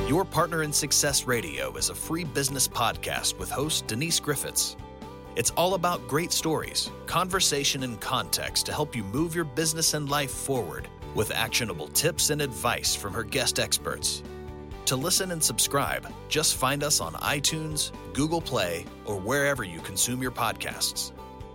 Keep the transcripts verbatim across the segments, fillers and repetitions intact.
Your Partner in Success Radio is a free business podcast with host Denise Griffiths. It's all about great stories, conversation, and context to help you move your business and life forward with actionable tips and advice from her guest experts. To listen and subscribe, just find us on iTunes, Google Play, or wherever you consume your podcasts.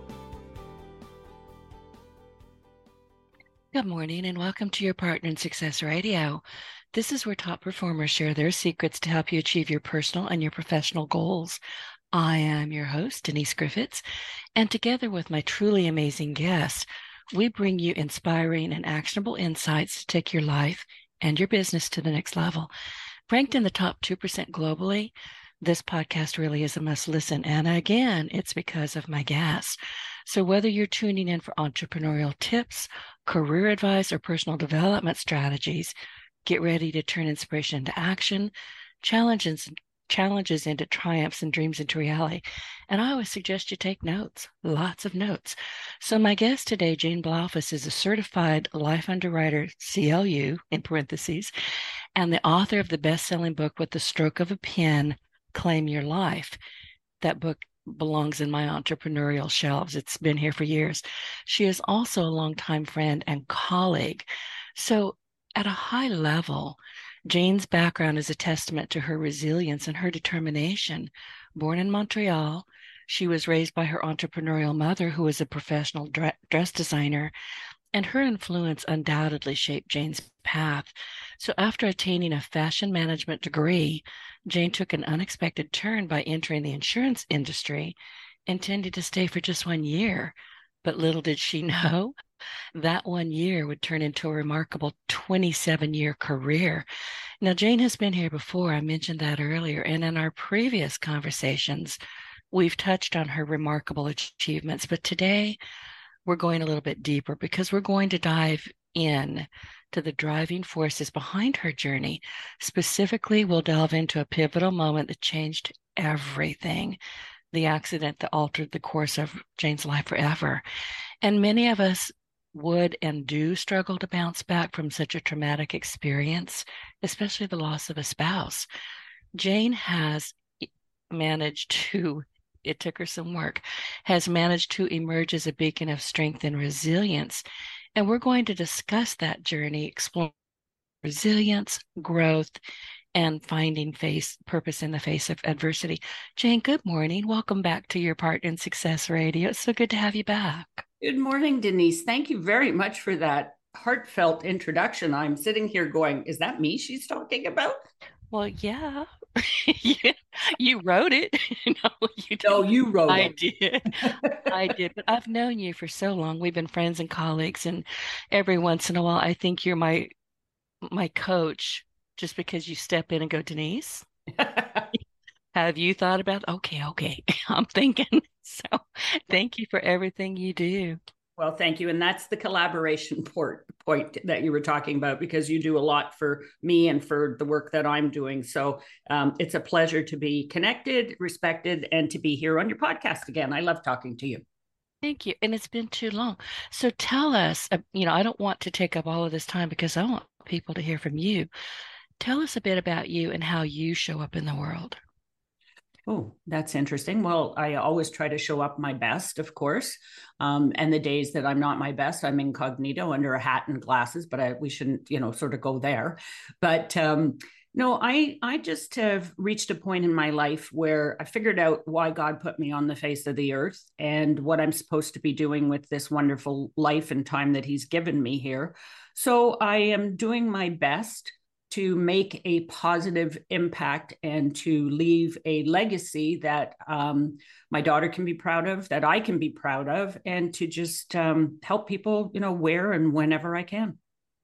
Good morning and welcome to Your Partner in Success Radio. This is where top performers share their secrets to help you achieve your personal and your professional goals. I am your host, Denise Griffiths, and together with my truly amazing guests, we bring you inspiring and actionable insights to take your life and your business to the next level. Ranked in the top two percent globally, this podcast really is a must listen. And again, it's because of my guests. So whether you're tuning in for entrepreneurial tips, career advice, or personal development strategies, get ready to turn inspiration into action, challenges, challenges into triumphs, and dreams into reality. And I always suggest you take notes, lots of notes. So my guest today, Jane Blaufus, is a certified life underwriter, C L U, in parentheses, and the author of the best-selling book, With the Stroke of a Pen, Claim Your Life. That book belongs in my entrepreneurial shelves. It's been here for years. She is also a longtime friend and colleague. So at a high level, Jane's background is a testament to her resilience and her determination. Born in Montreal, she was raised by her entrepreneurial mother, who was a professional dress designer, and her influence undoubtedly shaped Jane's path. So after attaining a fashion management degree, Jane took an unexpected turn by entering the insurance industry, intending to stay for just one year. But little did she know that one year would turn into a remarkable twenty-seven-year career. Now, Jane has been here before. I mentioned that earlier. And in our previous conversations, we've touched on her remarkable achievements. But today, we're going a little bit deeper because we're going to dive in to the driving forces behind her journey. Specifically, we'll delve into a pivotal moment that changed everything, the accident that altered the course of Jane's life forever. And many of us would and do struggle to bounce back from such a traumatic experience, especially the loss of a spouse. Jane has managed to it took her some work, has managed to emerge as a beacon of strength and resilience. And we're going to discuss that journey, explore resilience, growth, and finding face purpose in the face of adversity. Jane, good morning. Welcome back to Your Partner in Success Radio. It's so good to have you back. Good morning, Denise. Thank you very much for that heartfelt introduction. I'm sitting here going, is that me she's talking about? Well, yeah. you, you wrote it. no, you didn't. No, you wrote I it. did. I did. But I've known you for so long. We've been friends and colleagues. And every once in a while, I think you're my my coach just because you step in and go, Denise, have you thought about, okay, okay, I'm thinking. So thank you for everything you do. Well, thank you. And that's the collaboration port, point that you were talking about, because you do a lot for me and for the work that I'm doing. So um, it's a pleasure to be connected, respected, and to be here on your podcast again. I love talking to you. Thank you. And it's been too long. So tell us, uh, you know, I don't want to take up all of this time because I want people to hear from you. Tell us a bit about you and how you show up in the world. Oh, that's interesting. Well, I always try to show up my best, of course. Um, and the days that I'm not my best, I'm incognito under a hat and glasses, but I, we shouldn't, you know, sort of go there. But um, no, I, I just have reached a point in my life where I figured out why God put me on the face of the earth and what I'm supposed to be doing with this wonderful life and time that He's given me here. So I am doing my best to make a positive impact and to leave a legacy that um, my daughter can be proud of, that I can be proud of, and to just um, help people, you know, where and whenever I can.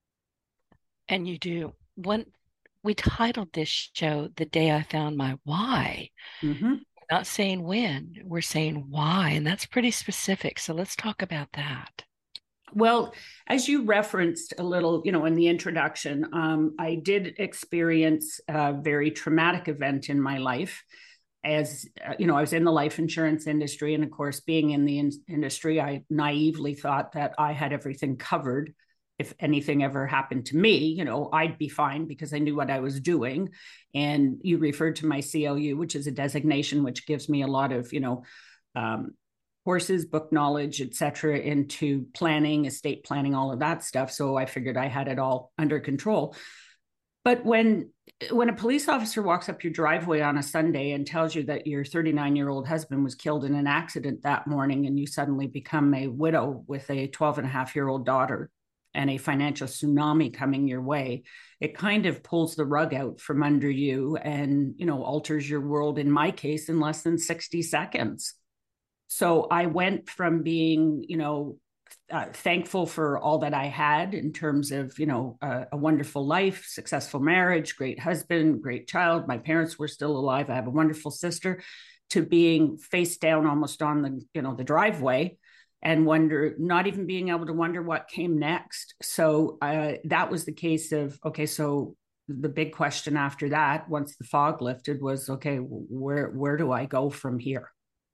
And you do. When we titled this show, The Day I Found My Why. Mm-hmm. We're not saying when, we're saying why, and that's pretty specific. So let's talk about that. Well, as you referenced a little, you know, in the introduction, um, I did experience a very traumatic event in my life. As uh, you know, I was in the life insurance industry. And of course, being in the in- industry, I naively thought that I had everything covered. if anything ever happened to me, you know, I'd be fine because I knew what I was doing. And you referred to my C L U, which is a designation which gives me a lot of, you know, um, courses, book knowledge, et cetera, into planning, estate planning, all of that stuff. So I figured I had it all under control. But when when a police officer walks up your driveway on a Sunday and tells you that your thirty-nine-year-old husband was killed in an accident that morning, and you suddenly become a widow with a twelve and a half year old daughter and a financial tsunami coming your way, it kind of pulls the rug out from under you and, you know, alters your world, in my case, in less than sixty seconds. So I went from being, you know, Uh, thankful for all that I had in terms of, you know, uh, a wonderful life, successful marriage, great husband, great child. My parents were still alive. I have a wonderful sister, to being face down almost on the, you know, the driveway and wonder, not even being able to wonder what came next. So uh, that was the case of, okay, so the big question after that, once the fog lifted, was, okay, where, where do I go from here?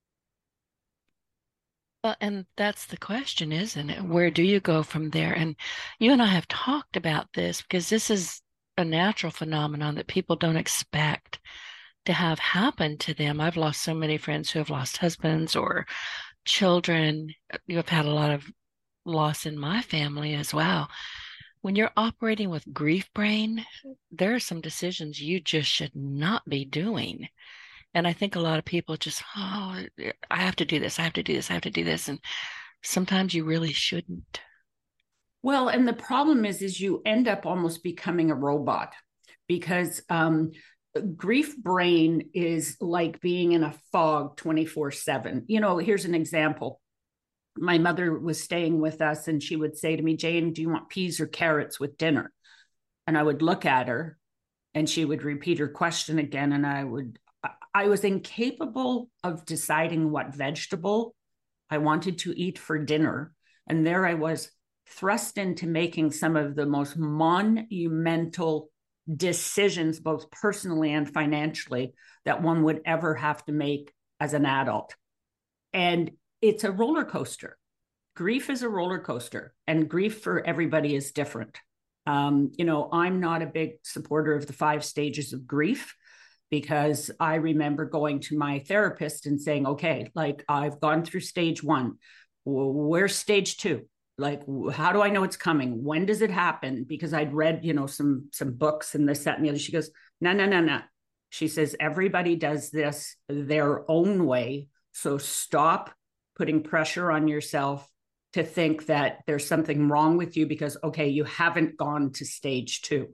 Well, and that's the question, isn't it? Where do you go from there? And you and I have talked about this because this is a natural phenomenon that people don't expect to have happen to them. I've lost so many friends who have lost husbands or children. You have had a lot of loss in my family as well. When you're operating with grief brain, there are some decisions you just should not be doing. And I think a lot of people just, oh, I have to do this. I have to do this. I have to do this. And sometimes you really shouldn't. Well, and the problem is, is you end up almost becoming a robot, because um, grief brain is like being in a fog twenty-four seven. You know, here's an example. My mother was staying with us and she would say to me, Jane, do you want peas or carrots with dinner? And I would look at her and she would repeat her question again. And I would, I was incapable of deciding what vegetable I wanted to eat for dinner. And there I was, thrust into making some of the most monumental decisions, both personally and financially, that one would ever have to make as an adult. And it's a roller coaster. Grief is a roller coaster, and grief for everybody is different. Um, you know, I'm not a big supporter of the five stages of grief, because I remember going to my therapist and saying, okay, like, I've gone through stage one. Where's stage two? Like, how do I know it's coming? When does it happen? Because I'd read, you know, some, some books and this, that, and the other. She goes, no, no, no, no. She says, everybody does this their own way. So stop putting pressure on yourself to think that there's something wrong with you because, okay, you haven't gone to stage two.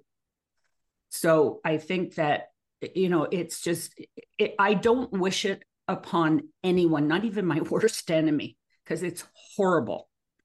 So I think that, you know, it's just, it, I don't wish it upon anyone, not even my worst enemy, because it's horrible.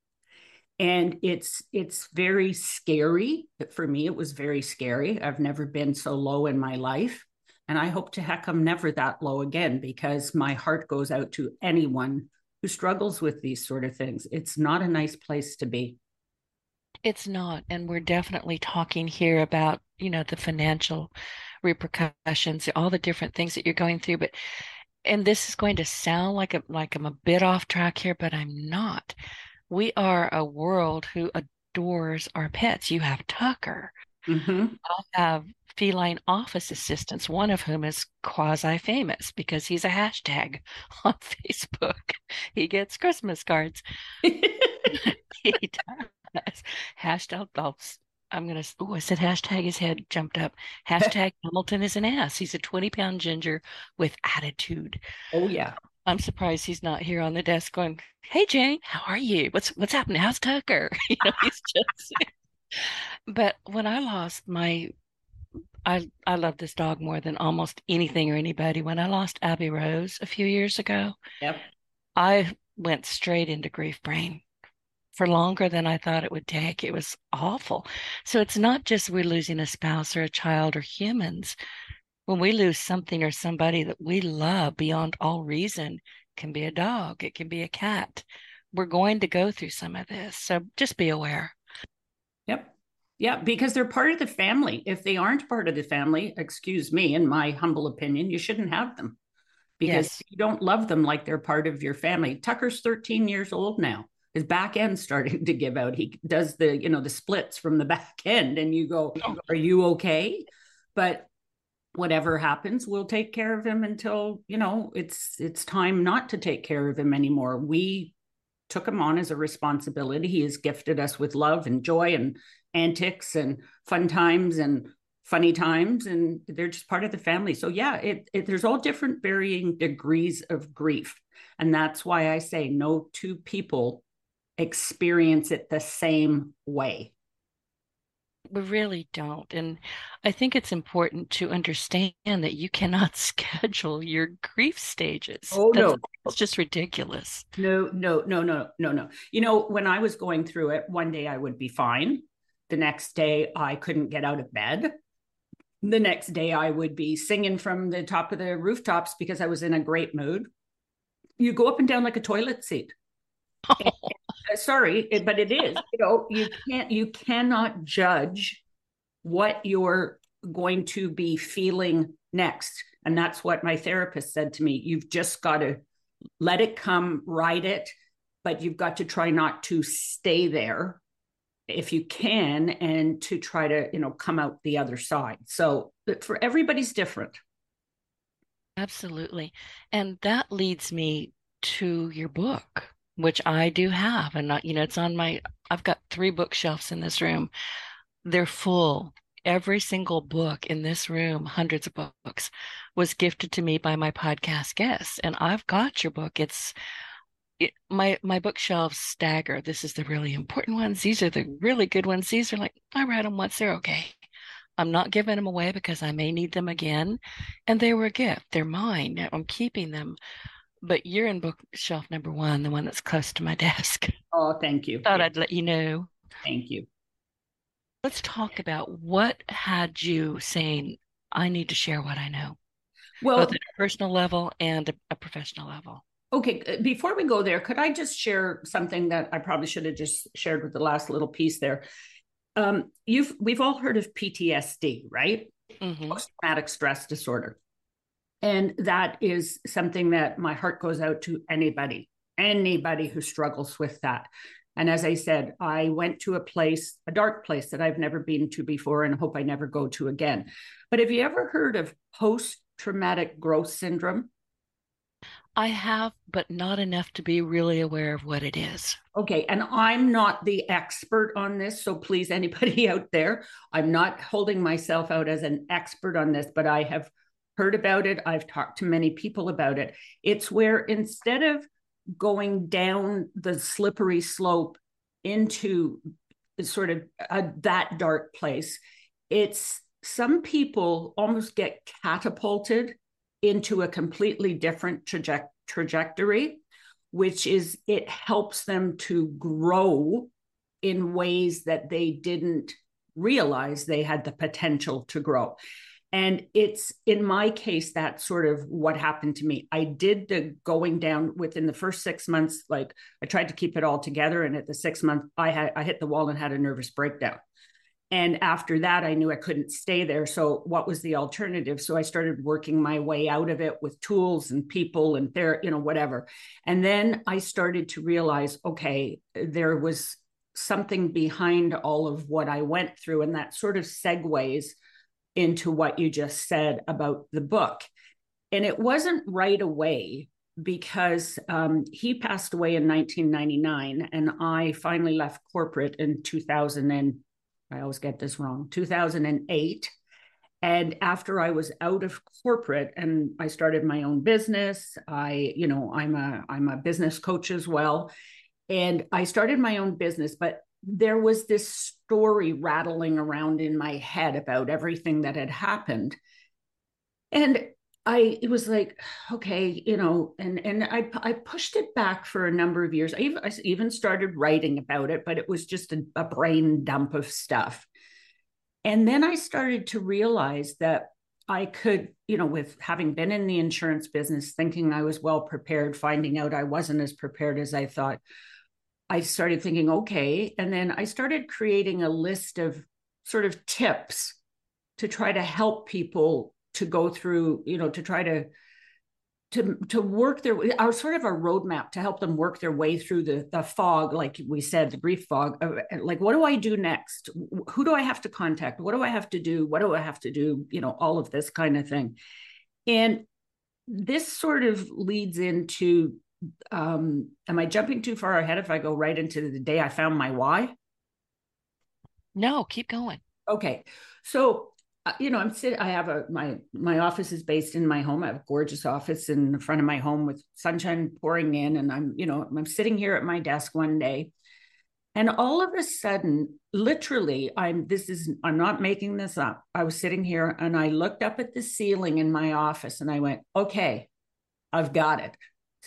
And it's, it's very scary. For me, it was very scary. I've never been so low in my life. And I hope to heck I'm never that low again, because my heart goes out to anyone who struggles with these sort of things. It's not a nice place to be. It's not. And we're definitely talking here about, you know, the financial repercussions, all the different things that you're going through. But, and this is going to sound like a, like I'm a bit off track here, but I'm not. We are a world who adores our pets. You have Tucker. Mm-hmm. I have feline office assistants, one of whom is quasi-famous because he's a hashtag on Facebook. He gets Christmas cards. He does. Hashtag, I'll, I'm going to, oh, I said hashtag, his head jumped up. Hashtag Hamilton is an ass. He's a twenty pound ginger with attitude. Oh, yeah. I'm surprised he's not here on the desk going, hey, Jane, how are you? What's what's happening? How's Tucker? You know, he's just, but when I lost my, I, I love this dog more than almost anything or anybody. When I lost Abby Rose a few years ago, yep, I went straight into grief brain for longer than I thought it would take. It was awful. So it's not just we're losing a spouse or a child or humans. When we lose something or somebody that we love beyond all reason, it can be a dog, it can be a cat. We're going to go through some of this. So just be aware. Yep. Yeah, because they're part of the family. If they aren't part of the family, excuse me, in my humble opinion, you shouldn't have them, because yes, you don't love them like they're part of your family. Tucker's thirteen years old now. his back end starting to give out. He does the, you know, the splits from the back end, and you go, are you okay? But whatever happens, we'll take care of him until, you know, it's it's time not to take care of him anymore. We took him on as a responsibility. He has gifted us with love and joy and antics and fun times and funny times, and they're just part of the family. So yeah, it, it there's all different varying degrees of grief. And that's why I say no two people experience it the same way. We really don't. And I think it's important to understand that you cannot schedule your grief stages. Oh, That's, no. it's just ridiculous. No, no, no, no, no, no. You know, when I was going through it, one day I would be fine. The next day I couldn't get out of bed. The next day I would be singing from the top of the rooftops because I was in a great mood. You go up and down like a toilet seat. Oh. And, uh, sorry, but it is, you know, you can't, you cannot judge what you're going to be feeling next. And that's what my therapist said to me. You've just got to let it come, ride it, but you've got to try not to stay there if you can, and to try to, you know, come out the other side. So for everybody's different. Absolutely. And that leads me to your book, which I do have. And, not, you know, it's on my, I've got three bookshelves in this room. They're full. Every single book in this room, hundreds of books, was gifted to me by my podcast guests. And I've got your book. It's it, my my bookshelves stagger. This is the really important ones. These are the really good ones. These are like, I read them once, they're okay. I'm not giving them away because I may need them again. And they were a gift. They're mine. I'm keeping them. But you're in bookshelf number one, the one that's close to my desk. Oh, thank you. Thought I'd let you know. Thank you. Let's talk about what had you saying, I need to share what I know, well, both at a personal level and a, a professional level. Okay, before we go there, could I just share something that I probably should have just shared with the last little piece there? Um, you've we've all heard of P T S D, right? Mm-hmm. Post-traumatic stress disorder. And that is something that my heart goes out to anybody, anybody who struggles with that. And as I said, I went to a place, a dark place that I've never been to before and hope I never go to again. But have you ever heard of post-traumatic growth syndrome? I have, but not enough to be really aware of what it is. Okay. And I'm not the expert on this. So please, anybody out there, I'm not holding myself out as an expert on this, but I have heard about it. I've talked to many people about it. It's where instead of going down the slippery slope into sort of a, that dark place, it's some people almost get catapulted into a completely different traje- trajectory, which is it helps them to grow in ways that they didn't realize they had the potential to grow. And it's, in my case, that's sort of what happened to me. I did the going down within the first six months. Like I tried to keep it all together. And at the sixth month, I had, I hit the wall and had a nervous breakdown. And after that, I knew I couldn't stay there. So what was the alternative? So I started working my way out of it with tools and people and there, you know, whatever. And then I started to realize, okay, there was something behind all of what I went through. And that sort of segues into what you just said about the book. And it wasn't right away because um, he passed away in nineteen ninety-nine and I finally left corporate in two thousand and I always get this wrong, two thousand eight. And after I was out of corporate and I started my own business, I, you know, I'm a, I'm a business coach as well. And I started my own business, but there was this story rattling around in my head about everything that had happened. And I, it was like, okay, you know, and, and I, I pushed it back for a number of years. I even, I even started writing about it, but it was just a, a brain dump of stuff. And then I started to realize that I could, you know, with having been in the insurance business, thinking I was well prepared, finding out I wasn't as prepared as I thought, I started thinking, okay. And then I started creating a list of sort of tips to try to help people to go through, you know, to try to, to, to work their, our sort of a roadmap to help them work their way through the, the fog, like we said, the grief fog. Like, what do I do next? Who do I have to contact? What do I have to do? What do I have to do? You know, all of this kind of thing. And this sort of leads into, um, am I jumping too far ahead if I go right into the day I found my why? No, keep going. Okay. So, uh, you know, I'm sitting, I have a, my, my office is based in my home. I have a gorgeous office in the front of my home with sunshine pouring in. And I'm, you know, I'm sitting here at my desk one day, and all of a sudden, literally, I'm, this is, I'm not making this up. I was sitting here and I looked up at the ceiling in my office and I went, okay, I've got it.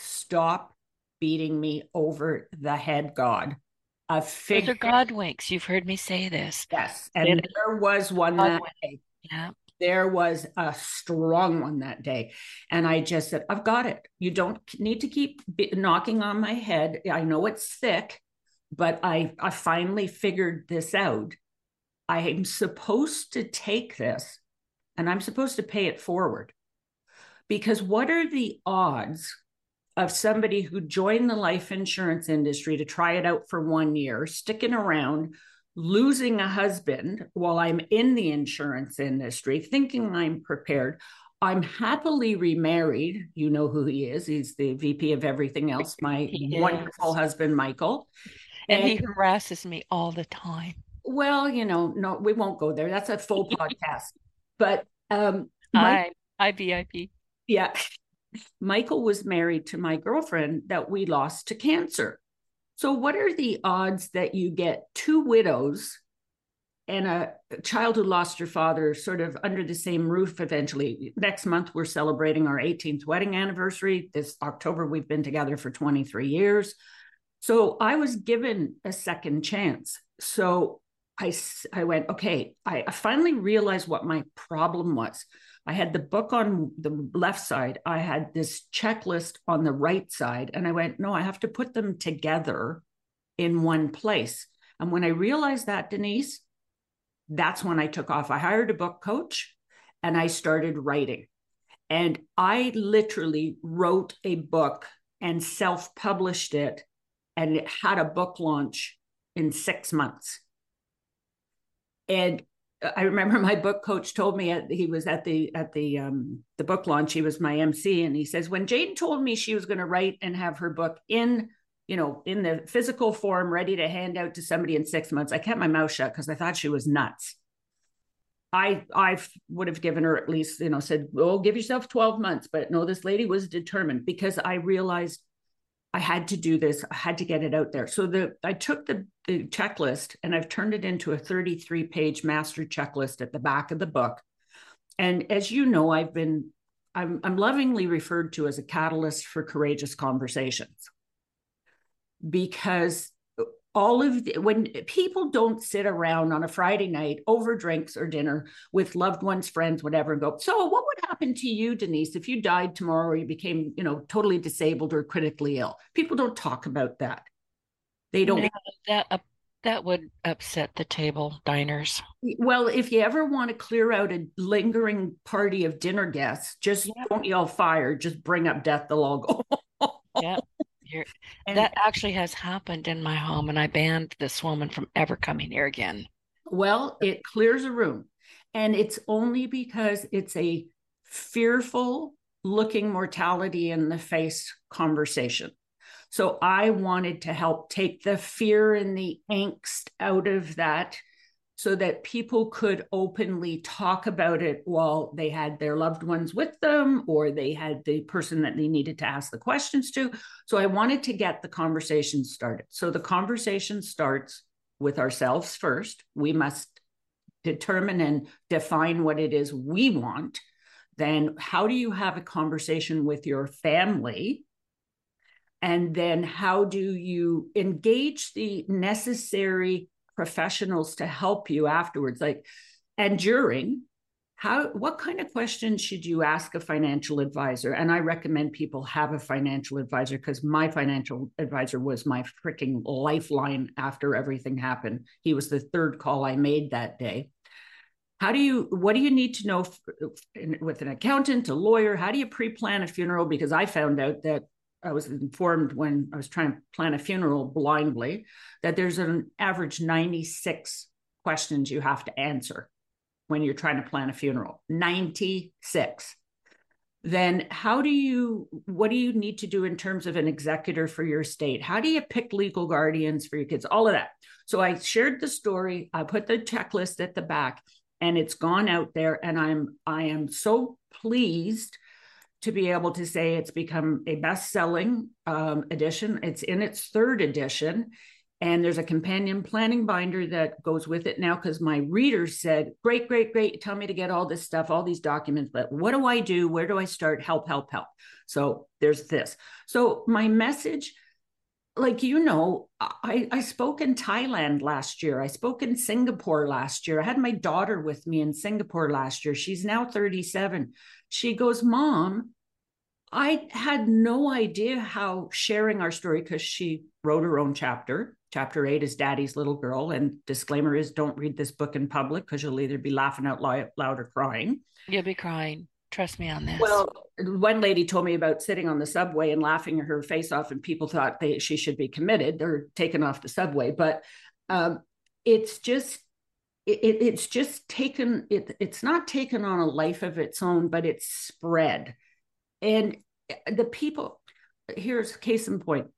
Stop beating me over the head, God. I've figured. Those are God winks. You've heard me say this. Yes. And it, there was one that day. Yeah. There was a strong one that day. And I just said, I've got it. You don't need to keep knocking on my head. I know it's thick, but I, I finally figured this out. I am supposed to take this and I'm supposed to pay it forward. Because what are the odds of somebody who joined the life insurance industry to try it out for one year, sticking around, losing a husband while I'm in the insurance industry, thinking I'm prepared. I'm happily remarried. You know who he is. He's the V P of everything else, my he wonderful is. husband, Michael. And, and he harasses me all the time. Well, you know, no, we won't go there. That's a full podcast. But um, Mike, I, I V I P. Yeah. Michael was married to my girlfriend that we lost to cancer. So what are the odds that you get two widows and a child who lost her father sort of under the same roof eventually? Next month, we're celebrating our eighteenth wedding anniversary. This October, we've been together for twenty-three years. So I was given a second chance. So I, I went, okay, I, I finally realized what my problem was. I had the book on the left side. I had this checklist on the right side. And I went, no, I have to put them together in one place. And when I realized that, Denise, that's when I took off. I hired a book coach and I started writing. And I literally wrote a book and self-published it. And it had a book launch in six months. And I remember my book coach told me at, he was at the at the um, the book launch. He was my M C, and he says, when Jane told me she was going to write and have her book in, you know, in the physical form, ready to hand out to somebody in six months, I kept my mouth shut because I thought she was nuts. I I would have given her at least, you know, said, "Oh, give yourself twelve months." But no, this lady was determined because I realized I had to do this. I had to get it out there. So the I took the, the checklist and I've turned it into a thirty-three page master checklist at the back of the book. And as you know, I've been, I'm, I'm lovingly referred to as a catalyst for courageous conversations. Because all of the, when people don't sit around on a Friday night over drinks or dinner with loved ones, friends, whatever, and go, so what would happen to you, Denise, if you died tomorrow or you became, you know, totally disabled or critically ill? People don't talk about that. They don't. No, that, uh, that would upset the table diners. Well, if you ever want to clear out a lingering party of dinner guests, just yeah. don't yell fire, just bring up death, they'll all go. Yeah. You're, that actually has happened in my home, and I banned this woman from ever coming here again. Well, it clears a room, and it's only because it's a fearful looking mortality in the face conversation. So I wanted to help take the fear and the angst out of that so that people could openly talk about it while they had their loved ones with them, or they had the person that they needed to ask the questions to. So I wanted to get the conversation started. So the conversation starts with ourselves first. We must determine and define what it is we want. Then how do you have a conversation with your family? And then how do you engage the necessary professionals to help you afterwards, like, and during, how, what kind of questions should you ask a financial advisor? And I recommend people have a financial advisor, because my financial advisor was my freaking lifeline after everything happened. He was the third call I made that day. How do you, what do you need to know f- with an accountant, a lawyer? How do you pre-plan a funeral? Because I found out that I was informed when I was trying to plan a funeral blindly that there's an average ninety-six questions you have to answer when you're trying to plan a funeral. ninety-six. Then how do you, what do you need to do in terms of an executor for your estate? How do you pick legal guardians for your kids? All of that. So I shared the story. I put the checklist at the back, and it's gone out there. And I'm, I am so pleased to be able to say it's become a best-selling um, edition. It's in its third edition. And there's a companion planning binder that goes with it now, because my readers said, great, great, great. Tell me to get all this stuff, all these documents, but what do I do? Where do I start? Help, help, help. So there's this. So my message, like, you know, I, I spoke in Thailand last year. I spoke in Singapore last year. I had my daughter with me in Singapore last year. She's now thirty-seven. She goes, Mom, I had no idea how sharing our story, because she wrote her own chapter. Chapter eight is Daddy's Little Girl. And disclaimer is, don't read this book in public, because you'll either be laughing out loud, loud or crying. You'll be crying. Trust me on this. Well, one lady told me about sitting on the subway and laughing her face off, and people thought they, she should be committed or taken off the subway. But um, it's just, it, it's just taken, it, it's not taken on a life of its own, but it's spread. And the people, here's case in point.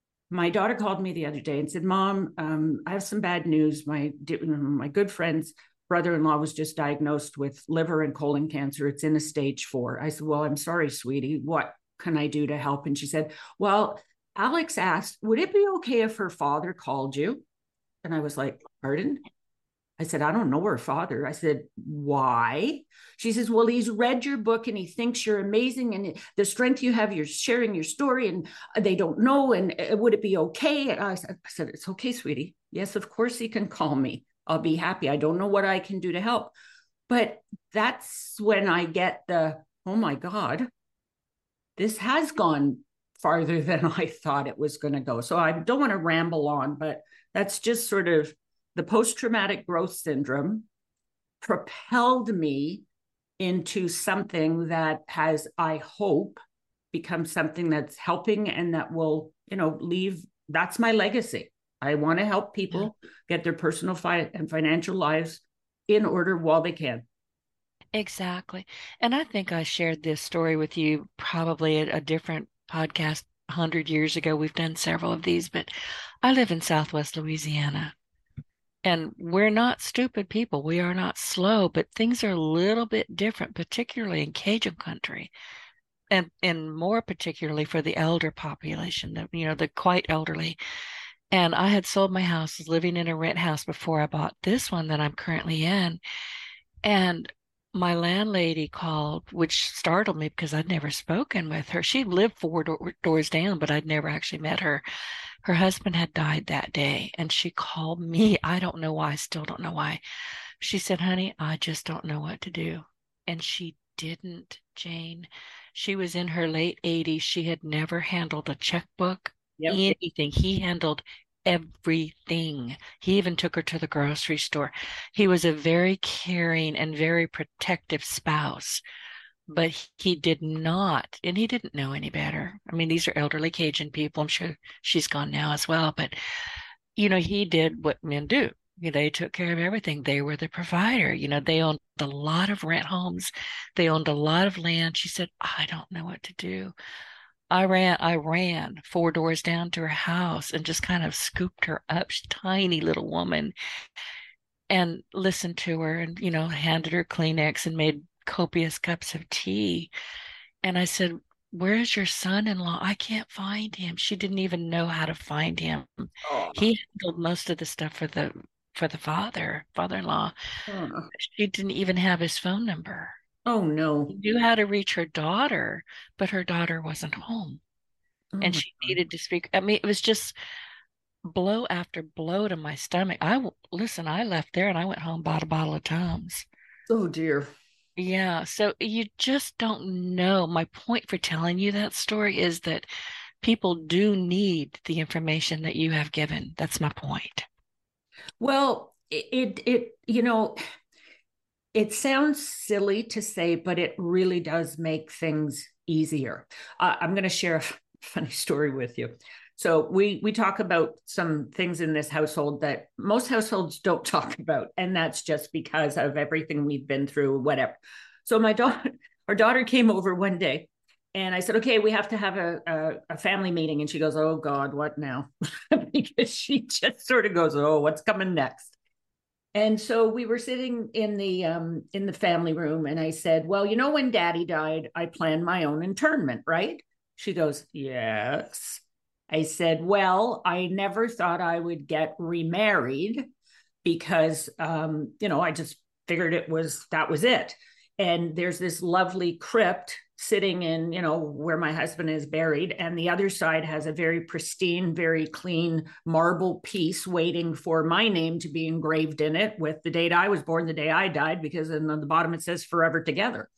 My daughter called me the other day and said, Mom, um, I have some bad news. My, my good friend's brother-in-law was just diagnosed with liver and colon cancer. It's in a stage four. I said, well, I'm sorry, sweetie. What can I do to help? And she said, well, Alex asked, would it be okay if her father called you? And I was like, pardon? I said, I don't know her father. I said, why? She says, well, he's read your book and he thinks you're amazing. And the strength you have, you're sharing your story, and they don't know. And would it be okay? And I said, it's okay, sweetie. Yes, of course he can call me. I'll be happy. I don't know what I can do to help. But that's when I get the, oh my God, this has gone farther than I thought it was going to go. So I don't want to ramble on, but that's just sort of the post-traumatic growth syndrome propelled me into something that has, I hope, become something that's helping and that will, you know, leave, that's my legacy. I want to help people yeah. get their personal fi- and financial lives in order while they can. Exactly. And I think I shared this story with you probably at a different podcast one hundred years ago. We've done several of these, but I live in Southwest Louisiana. And we're not stupid people. We are not slow, but things are a little bit different, particularly in Cajun country, and and more particularly for the elder population, the, you know, the quite elderly. And I had sold my house, was living in a rent house before I bought this one that I'm currently in. And my landlady called, which startled me because I'd never spoken with her. She lived four do- doors down, but I'd never actually met her. Her husband had died that day, and she called me. I don't know why. I still don't know why. She said, honey, I just don't know what to do. And she didn't, Jane. She was in her late eighties. She had never handled a checkbook, yep. anything. He handled everything. He even took her to the grocery store. He was a very caring and very protective spouse. But he did not, and he didn't know any better. I mean, these are elderly Cajun people. I'm sure she's gone now as well. But, you know, he did what men do. You know, they took care of everything. They were the provider. You know, they owned a lot of rent homes. They owned a lot of land. She said, I don't know what to do. I ran, I ran four doors down to her house and just kind of scooped her up. She's a tiny little woman, and listened to her and, you know, handed her Kleenex and made copious cups of tea. And I said, where's your son-in-law? I can't find him. She didn't even know how to find him. Oh. He handled most of the stuff for the for the father, father-in-law. Oh. She didn't even have his phone number. Oh, no. She knew how to reach her daughter, but her daughter wasn't home. Oh, and she God. needed to speak. I mean, it was just blow after blow to my stomach. I listen, I left there and I went home, bought a bottle of Tums. Oh, dear. Yeah, so you just don't know. My point for telling you that story is that people do need the information that you have given. That's my point. Well, it, it, it you know, It sounds silly to say, but it really does make things easier. Uh, I'm going to share a funny story with you. So we we talk about some things in this household that most households don't talk about, and that's just because of everything we've been through, whatever. So my daughter, our daughter came over one day, and I said, "Okay, we have to have a a, a family meeting." And she goes, "Oh God, what now?" Because she just sort of goes, "Oh, what's coming next?" And so we were sitting in the um, in the family room, and I said, "Well, you know, when Daddy died, I planned my own internment, right?" She goes, "Yes." I said, "Well, I never thought I would get remarried because, um, you know, I just figured it was that was it. And there's this lovely crypt sitting in, you know, where my husband is buried. And the other side has a very pristine, very clean marble piece waiting for my name to be engraved in it with the date I was born, the day I died, because on the bottom it says forever together."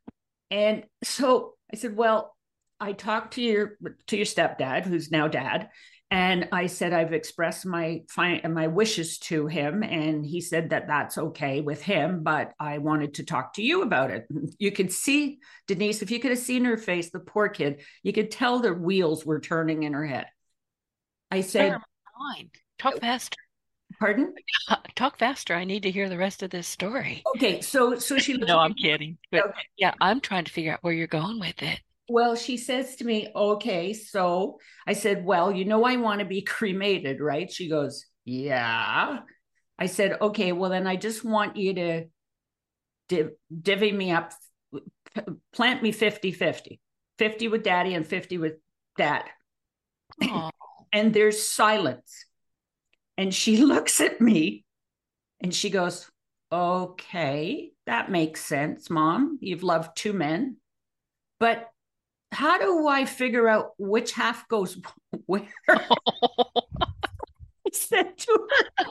And so I said, "Well, I talked to your to your stepdad, who's now dad, and I said I've expressed my my wishes to him, and he said that that's okay with him, but I wanted to talk to you about it." You could see Denise, if you could have seen her face, the poor kid, you could tell the wheels were turning in her head. I said, Fine. Talk faster. "Pardon?" Talk faster. I need to hear the rest of this story. Okay, so so she No, I'm kidding. But okay. yeah, I'm trying to figure out where you're going with it. Well, she says to me, "Okay, so," I said, "Well, you know, I want to be cremated, right?" She goes, "Yeah." I said, "Okay, well, then I just want you to div- divvy me up, plant me fifty fifty, fifty with Daddy and fifty with Dad." Oh. And there's silence. And she looks at me and she goes, "Okay, that makes sense, Mom. You've loved two men. But how do I figure out which half goes where?" I said to her,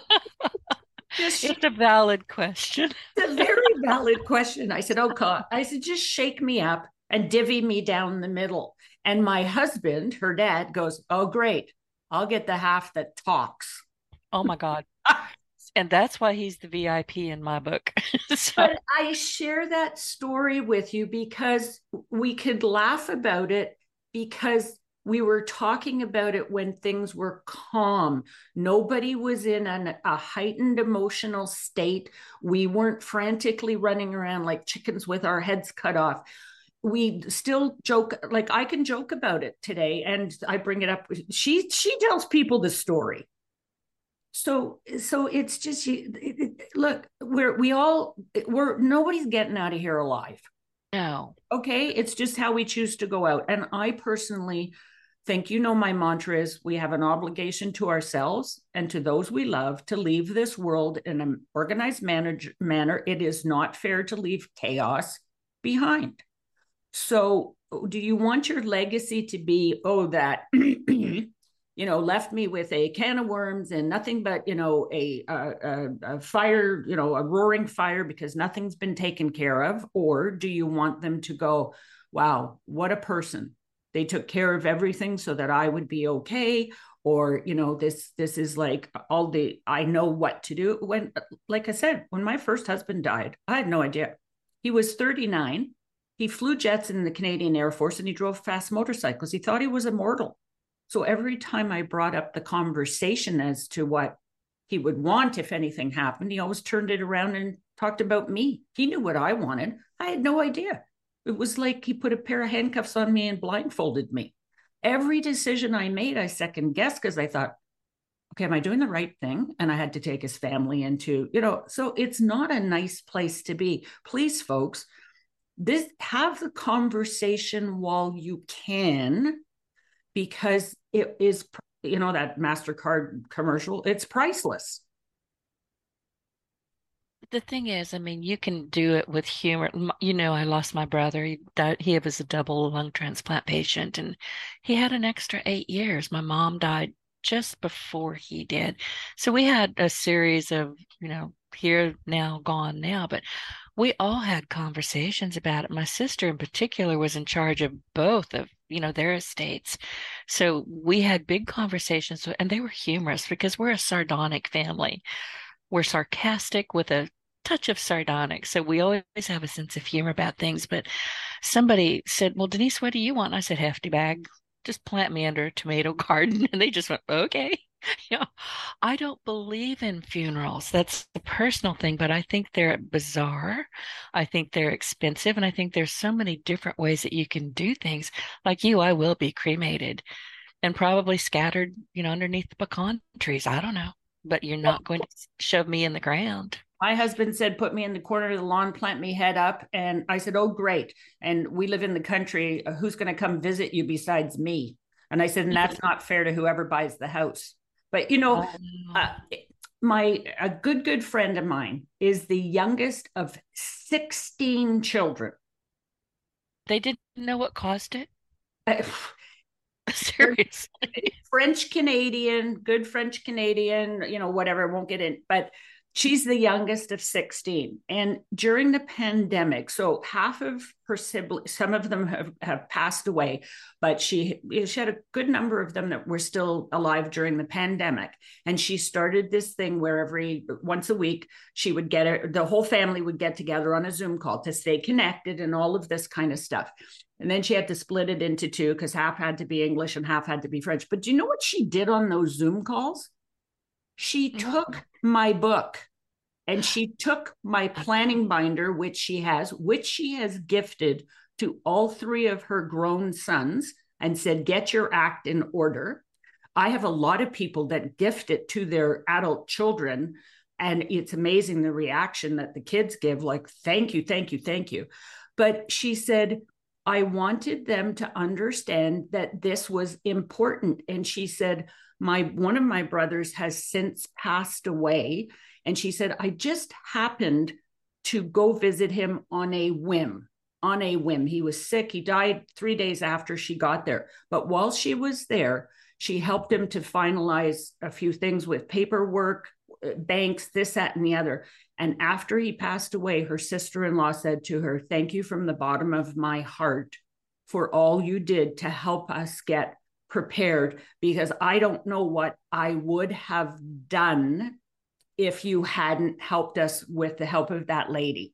just It's a valid question. It's a very valid question. I said, "Oh God," I said, "just shake me up and divvy me down the middle." And my husband, her dad, goes, "Oh, great. I'll get the half that talks." Oh my God. And that's why he's the V I P in my book. So. But I share that story with you because we could laugh about it because we were talking about it when things were calm. Nobody was in an, a heightened emotional state. We weren't frantically running around like chickens with our heads cut off. We still joke, like I can joke about it today, and I bring it up. She she tells people the story. So, so it's just it, it, look, we're we all we're nobody's getting out of here alive. No. Okay, it's just how we choose to go out. And I personally think, you know, my mantra is we have an obligation to ourselves and to those we love to leave this world in an organized manage, manner. It is not fair to leave chaos behind. So, do you want your legacy to be, oh, that you know, left me with a can of worms and nothing but, you know, a, a, a fire, you know, a roaring fire because nothing's been taken care of? Or do you want them to go, "Wow, what a person. They took care of everything so that I would be okay." Or, you know, this, this is like all the, I know what to do. When, like I said, when my first husband died, I had no idea. He was thirty-nine. He flew jets in the Canadian Air Force and he drove fast motorcycles. He thought he was immortal. So every time I brought up the conversation as to what he would want if anything happened, he always turned it around and talked about me. He knew what I wanted. I had no idea. It was like he put a pair of handcuffs on me and blindfolded me. Every decision I made, I second guessed because I thought, okay, am I doing the right thing? And I had to take his family into, you know, so it's not a nice place to be. Please, folks, this have the conversation while you can, because it is, you know, that MasterCard commercial, it's priceless. The thing is, I mean, you can do it with humor. You know, I lost my brother. He died, he was a double lung transplant patient, and he had an extra eight years. My mom died just before he did. So we had a series of, you know, here now, gone now, but we all had conversations about it. My sister in particular was in charge of both of, you know, their estates. So we had big conversations, and they were humorous because we're a sardonic family. We're sarcastic with a touch of sardonic. So we always have a sense of humor about things. But somebody said, well, Denise, what do you want? And I said, hefty bag. Just plant me under a tomato garden. And they just went, okay. You know, I don't believe in funerals. That's a personal thing, but I think they're bizarre. I think they're expensive. And I think there's so many different ways that you can do things. Like you, I will be cremated and probably scattered, you know, underneath the pecan trees. I don't know, but you're not going to shove me in the ground. My husband said, put me in the corner of the lawn, plant me head up. And I said, oh, great. And we live in the country. Who's going to come visit you besides me? And I said, and that's not fair to whoever buys the house. But, you know, uh, my a good, good friend of mine is the youngest of sixteen children. They didn't know what caused it? Uh, Seriously. French Canadian, good French Canadian, you know, whatever, won't get in. But she's the youngest of sixteen. And during the pandemic, so half of her siblings, some of them have, have passed away, but she, she had a good number of them that were still alive during the pandemic. And she started this thing where every once a week, she would get a, the whole family would get together on a Zoom call to stay connected and all of this kind of stuff. And then she had to split it into two because half had to be English and half had to be French. But do you know what she did on those Zoom calls? She took my book and she took my planning binder, which she has, which she has gifted to all three of her grown sons, and said, get your act in order. I have a lot of people that gift it to their adult children. And it's amazing the reaction that the kids give, like, thank you, thank you, thank you. But she said, I wanted them to understand that this was important. And she said, my one of my brothers has since passed away. And she said, I just happened to go visit him on a whim, on a whim. He was sick. He died three days after she got there. But while she was there, she helped him to finalize a few things with paperwork, banks, this, that, and the other. And after he passed away, her sister-in-law said to her, thank you from the bottom of my heart for all you did to help us get prepared, because I don't know what I would have done if you hadn't helped us with the help of that lady.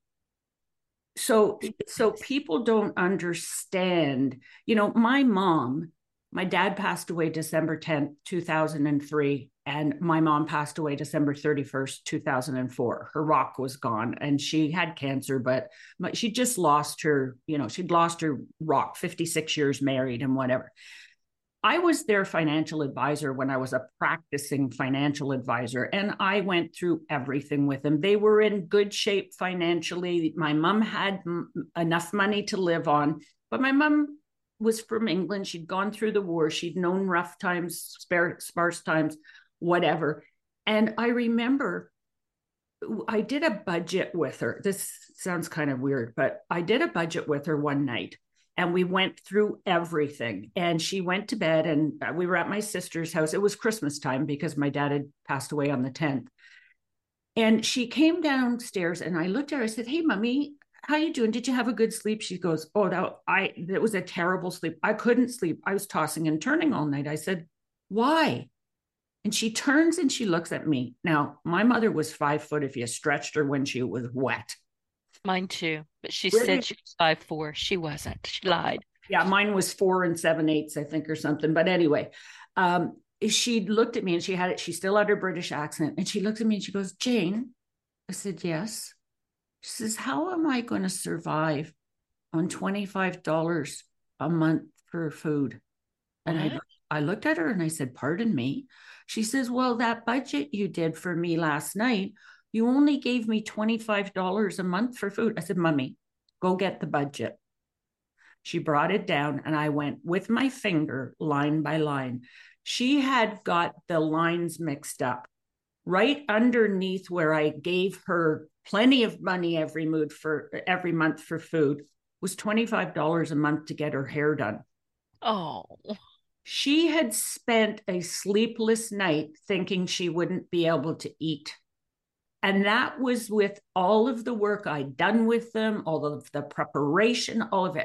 So, so people don't understand, you know, my mom, my dad passed away December tenth, two thousand three, and my mom passed away December thirty-first, two thousand four. Her rock was gone and she had cancer, but she just lost her, you know, she'd lost her rock, fifty-six years married and whatever. I was their financial advisor when I was a practicing financial advisor, and I went through everything with them. They were in good shape financially. My mom had m- enough money to live on, but my mom was from England. She'd gone through the war. She'd known rough times, spare, sparse times, whatever. And I remember I did a budget with her. This sounds kind of weird, but I did a budget with her one night. And we went through everything. And she went to bed, and we were at my sister's house. It was Christmas time because my dad had passed away on the tenth. And she came downstairs, and I looked at her. I said, hey, mommy, how you doing? Did you have a good sleep? She goes, oh, that, I, that was a terrible sleep. I couldn't sleep. I was tossing and turning all night. I said, why? And she turns and she looks at me. Now, my mother was five foot if you stretched her when she was wet. Mine too, but she Really? said she was five four. She wasn't. She lied. Yeah, mine was four and seven eighths, I think, or something. But anyway, um, she looked at me and she had it. She still had her British accent, and she looked at me and she goes, Jane. I said, yes. She says, how am I going to survive on twenty-five dollars a month for food? And I, I looked at her and I said, pardon me. She says, well, that budget you did for me last night, you only gave me twenty-five dollars a month for food. I said, Mommy, go get the budget. She brought it down, and I went with my finger line by line. She had got the lines mixed up. Right underneath where I gave her plenty of money every mood for every month for food was twenty-five dollars a month to get her hair done. Oh. She had spent a sleepless night thinking she wouldn't be able to eat. And that was with all of the work I'd done with them, all of the preparation, all of it.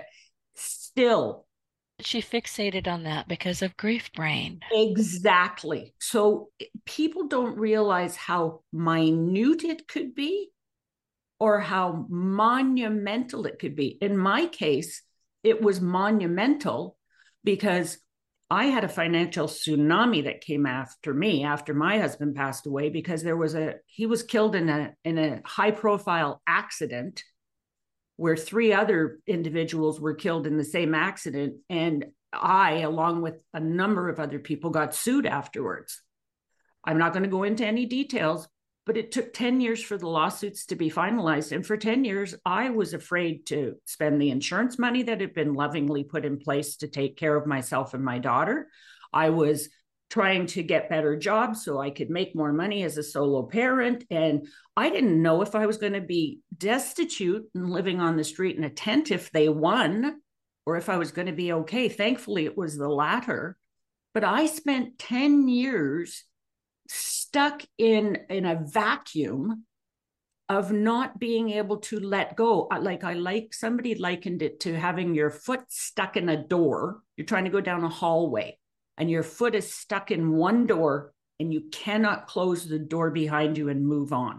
Still. She fixated on that because of grief brain. Exactly. So people don't realize how minute it could be. or how monumental it could be. In my case, it was monumental because I had a financial tsunami that came after me, after my husband passed away, because there was a, he was killed in a, in a high profile accident where three other individuals were killed in the same accident. And I, along with a number of other people, got sued afterwards. I'm not going to go into any details, but it took ten years for the lawsuits to be finalized. And for ten years, I was afraid to spend the insurance money that had been lovingly put in place to take care of myself and my daughter. I was trying to get better jobs so I could make more money as a solo parent. And I didn't know if I was going to be destitute and living on the street in a tent if they won, or if I was going to be okay. Thankfully, it was the latter. But I spent ten years stuck in, in a vacuum of not being able to let go. Like I like somebody likened it to having your foot stuck in a door. You're trying to go down a hallway and your foot is stuck in one door and you cannot close the door behind you and move on.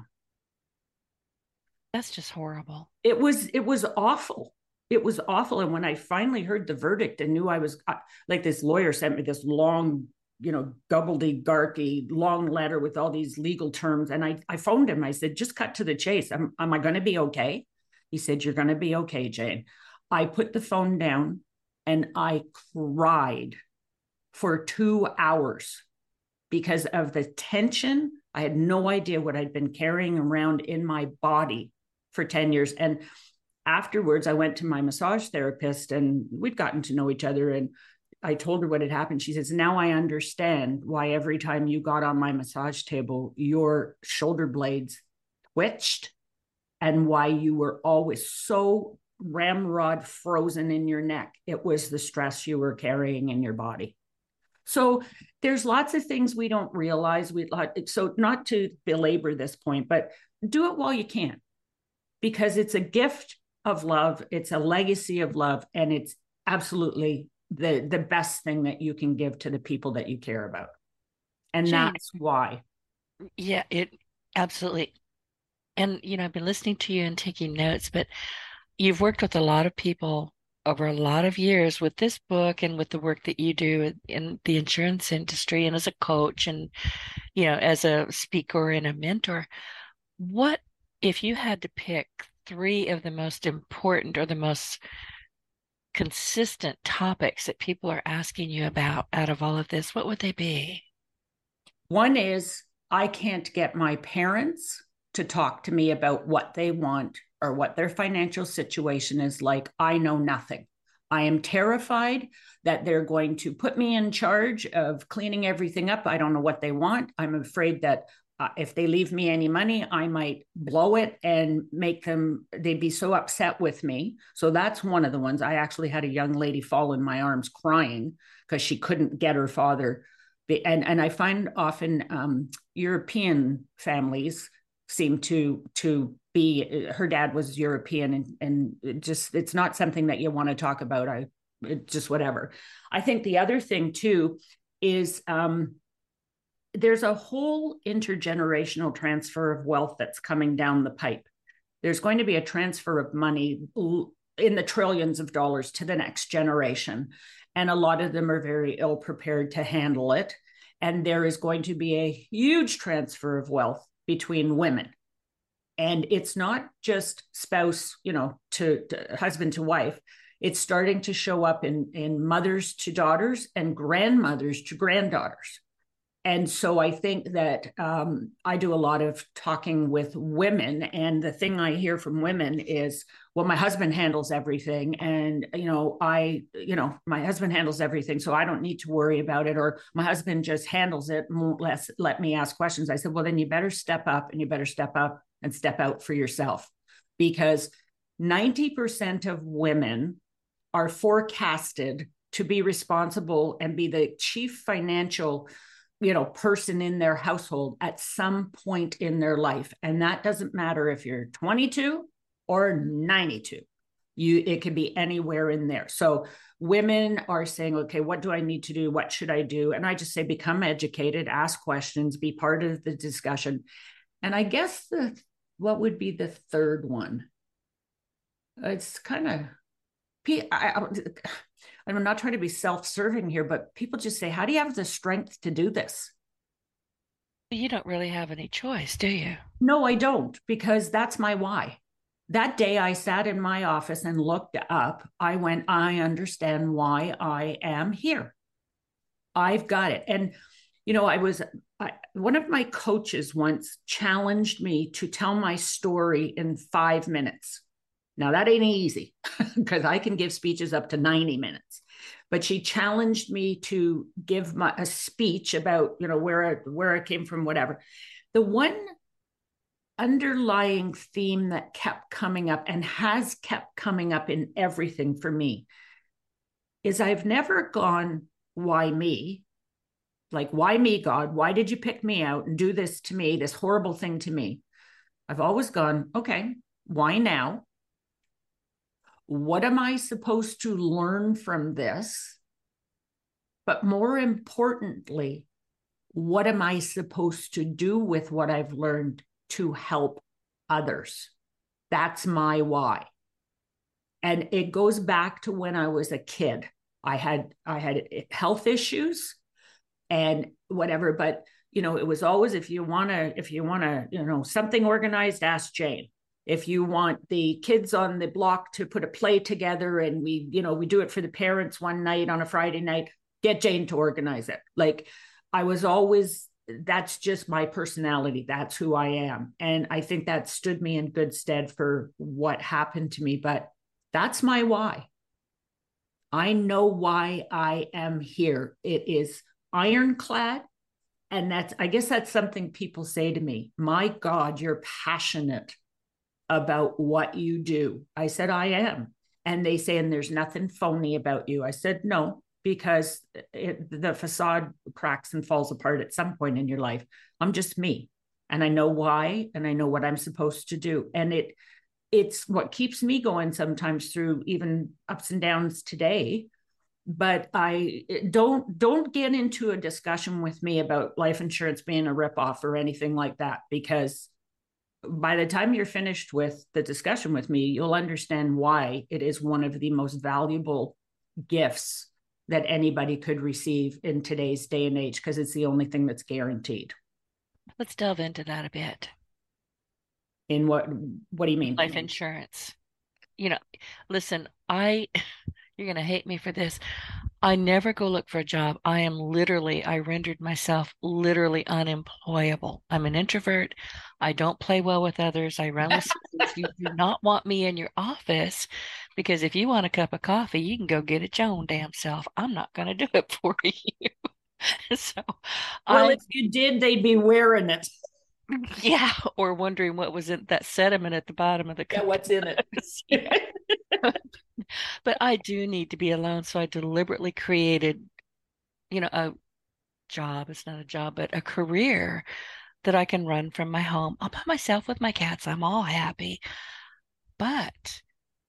That's just horrible. It was, it was awful. It was awful. And when I finally heard the verdict and knew I was, like, this lawyer sent me this long, you know, gobbledygook-y long letter with all these legal terms. And I, I phoned him. I said, just cut to the chase. Am, am I going to be okay? He said, you're going to be okay, Jane. I put the phone down and I cried for two hours because of the tension. I had no idea what I'd been carrying around in my body for ten years. And afterwards, I went to my massage therapist and we'd gotten to know each other. And I told her what had happened. She says, now I understand why every time you got on my massage table, your shoulder blades twitched and why you were always so ramrod frozen in your neck. It was the stress you were carrying in your body. So there's lots of things we don't realize. We So not to belabor this point, but do it while you can, because it's a gift of love. It's a legacy of love. And it's absolutely the the best thing that you can give to the people that you care about. And Jane, that's why. Yeah, it absolutely. And, you know, I've been listening to you and taking notes, but you've worked with a lot of people over a lot of years with this book and with the work that you do in the insurance industry and as a coach and, you know, as a speaker and a mentor. What, if you had to pick three of the most important or the most consistent topics that people are asking you about out of all of this, what would they be? One is, I can't get my parents to talk to me about what they want or what their financial situation is like. I know nothing. I am terrified that they're going to put me in charge of cleaning everything up. I don't know what they want. I'm afraid that Uh, if they leave me any money, I might blow it and make them, they'd be so upset with me. So that's one of the ones. I actually had a young lady fall in my arms crying because she couldn't get her father. And, and I find often um, European families seem to, to be, her dad was European, and, and it just, it's not something that you want to talk about. I it, just whatever. I think the other thing too is, um, there's a whole intergenerational transfer of wealth that's coming down the pipe. There's going to be a transfer of money in the trillions of dollars to the next generation. And a lot of them are very ill prepared to handle it. And there is going to be a huge transfer of wealth between women. And it's not just spouse, you know, to, to husband to wife. It's starting to show up in, in mothers to daughters and grandmothers to granddaughters. And so I think that um, I do a lot of talking with women, and the thing I hear from women is, well, my husband handles everything. And, you know, I, you know, my husband handles everything, so I don't need to worry about it. Or my husband just handles it and won't let, let me ask questions. I said, well, then you better step up and you better step up and step out for yourself, because ninety percent of women are forecasted to be responsible and be the chief financial you know, person in their household at some point in their life. And that doesn't matter if you're twenty-two or ninety-two. You, it can be anywhere in there. So women are saying, okay, what do I need to do? What should I do? And I just say, become educated, ask questions, be part of the discussion. And I guess the what would be the third one? It's kind of, I, I'm not trying to be self-serving here, but people just say, how do you have the strength to do this? You don't really have any choice, do you? No, I don't, because that's my why. That day I sat in my office and looked up, I went, I understand why I am here. I've got it. And, you know, I was, I, one of my coaches once challenged me to tell my story in five minutes. Now that ain't easy because I can give speeches up to ninety minutes, but she challenged me to give my, a speech about, you know, where, I, where I came from, whatever. The one underlying theme that kept coming up and has kept coming up in everything for me is I've never gone, why me? Like, why me, God? Why did you pick me out and do this to me, this horrible thing to me? I've always gone, okay, why now? What am I supposed to learn from this? But more importantly, what am I supposed to do with what I've learned to help others? That's my why. And it goes back to when I was a kid. I had I had health issues and whatever, but you know, it was always, if you want to, if you want to, you know, something organized, ask Jane. If you want the kids on the block to put a play together and we, you know, we do it for the parents one night on a Friday night, get Jane to organize it. Like, I was always, that's just my personality. That's who I am. And I think that stood me in good stead for what happened to me. But that's my why. I know why I am here. It is ironclad. And that's, I guess that's something people say to me. My God, you're passionate about what you do. I said, I am. And they say, and there's nothing phony about you. I said, no, because it, the facade cracks and falls apart at some point in your life. I'm just me. And I know why, and I know what I'm supposed to do. And it, it's what keeps me going sometimes through even ups and downs today. But I don't, don't get into a discussion with me about life insurance being a ripoff or anything like that, because by the time you're finished with the discussion with me, you'll understand why it is one of the most valuable gifts that anybody could receive in today's day and age, because it's the only thing that's guaranteed. Let's delve into that a bit. In what, what do you mean? Life insurance. You know, listen, I, you're going to hate me for this. I never go look for a job. I am literally, I rendered myself literally unemployable. I'm an introvert. I don't play well with others. I run with you do not want me in your office, because if you want a cup of coffee, you can go get it your own damn self. I'm not going to do it for you. So, well, I, if you did, they'd be wearing it. Yeah, or wondering what was in that sediment at the bottom of the cup. Yeah, what's in it? Yeah. But I do need to be alone, so I deliberately created, you know, a job. It's not a job, but a career that I can run from my home. All by myself with my cats. I'm all happy. But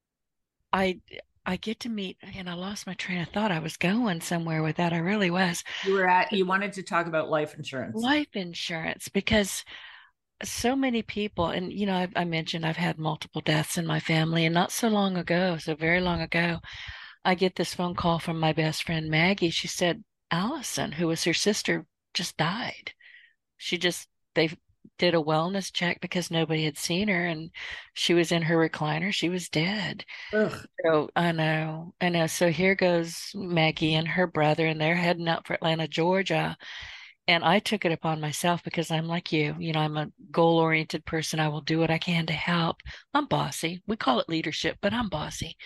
I I get to meet, and I lost my train of thought. I was going somewhere with that. I really was. You were at, you wanted to talk about life insurance. Life insurance, because so many people, and you know, I, I mentioned I've had multiple deaths in my family, and not so long ago, so very long ago, I get this phone call from my best friend Maggie. She said Allison, who was her sister, just died. She just, they did a wellness check because nobody had seen her, and she was in her recliner. She was dead. Ugh. So I know, I know. So here goes Maggie and her brother, and they're heading out for Atlanta, Georgia. And I took it upon myself because I'm like you, you know, I'm a goal-oriented person. I will do what I can to help. I'm bossy. We call it leadership, but I'm bossy.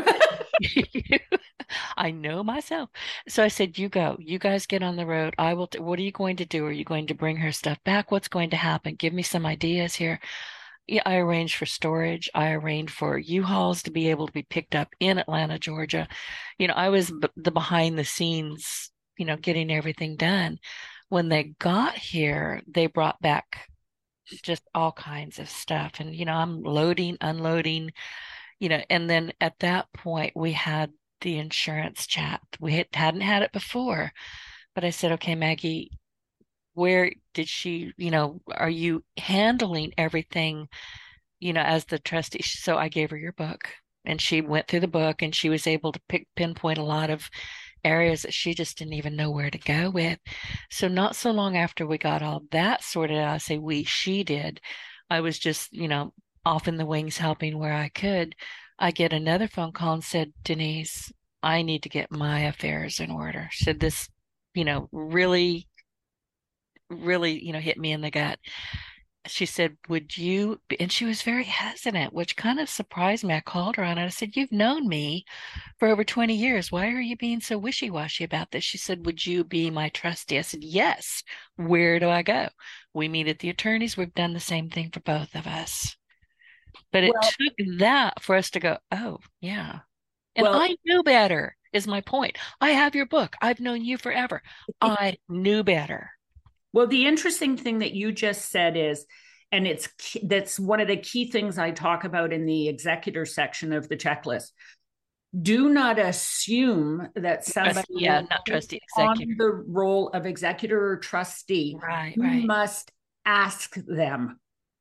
I know myself. So I said, you go, you guys get on the road. I will, t- what are you going to do? Are you going to bring her stuff back? What's going to happen? Give me some ideas here. Yeah, I arranged for storage. I arranged for U-Hauls to be able to be picked up in Atlanta, Georgia. You know, I was b- the behind the scenes, you know, getting everything done. When they got here, they brought back just all kinds of stuff. And, you know, I'm loading, unloading, you know, and then at that point we had the insurance chat. We had, hadn't had it before, but I said, okay, Maggie, where did she, you know, are you handling everything, you know, as the trustee? So I gave her your book and she went through the book and she was able to pick pinpoint a lot of areas that she just didn't even know where to go with. So not so long after we got all that sorted out, I say we, she did. I was just, you know, off in the wings helping where I could. I get another phone call and said, Denise, I need to get my affairs in order. Should this, you know, really, really, you know, hit me in the gut. She said, would you, and she was very hesitant, which kind of surprised me. I called her on it. I said, you've known me for over twenty years. Why are you being so wishy-washy about this? She said, would you be my trustee? I said, yes. Where do I go? We meet at the attorneys. We've done the same thing for both of us. But it Well, took that for us to go, oh, yeah. And well, I knew better, is my point. I have your book. I've known you forever. I knew better. well, the interesting thing that you just said is, and it's that's one of the key things I talk about in the executor section of the checklist. Do not assume that somebody yeah, will not trustee, take executor. on the role of executor or trustee. Right, You right. must ask them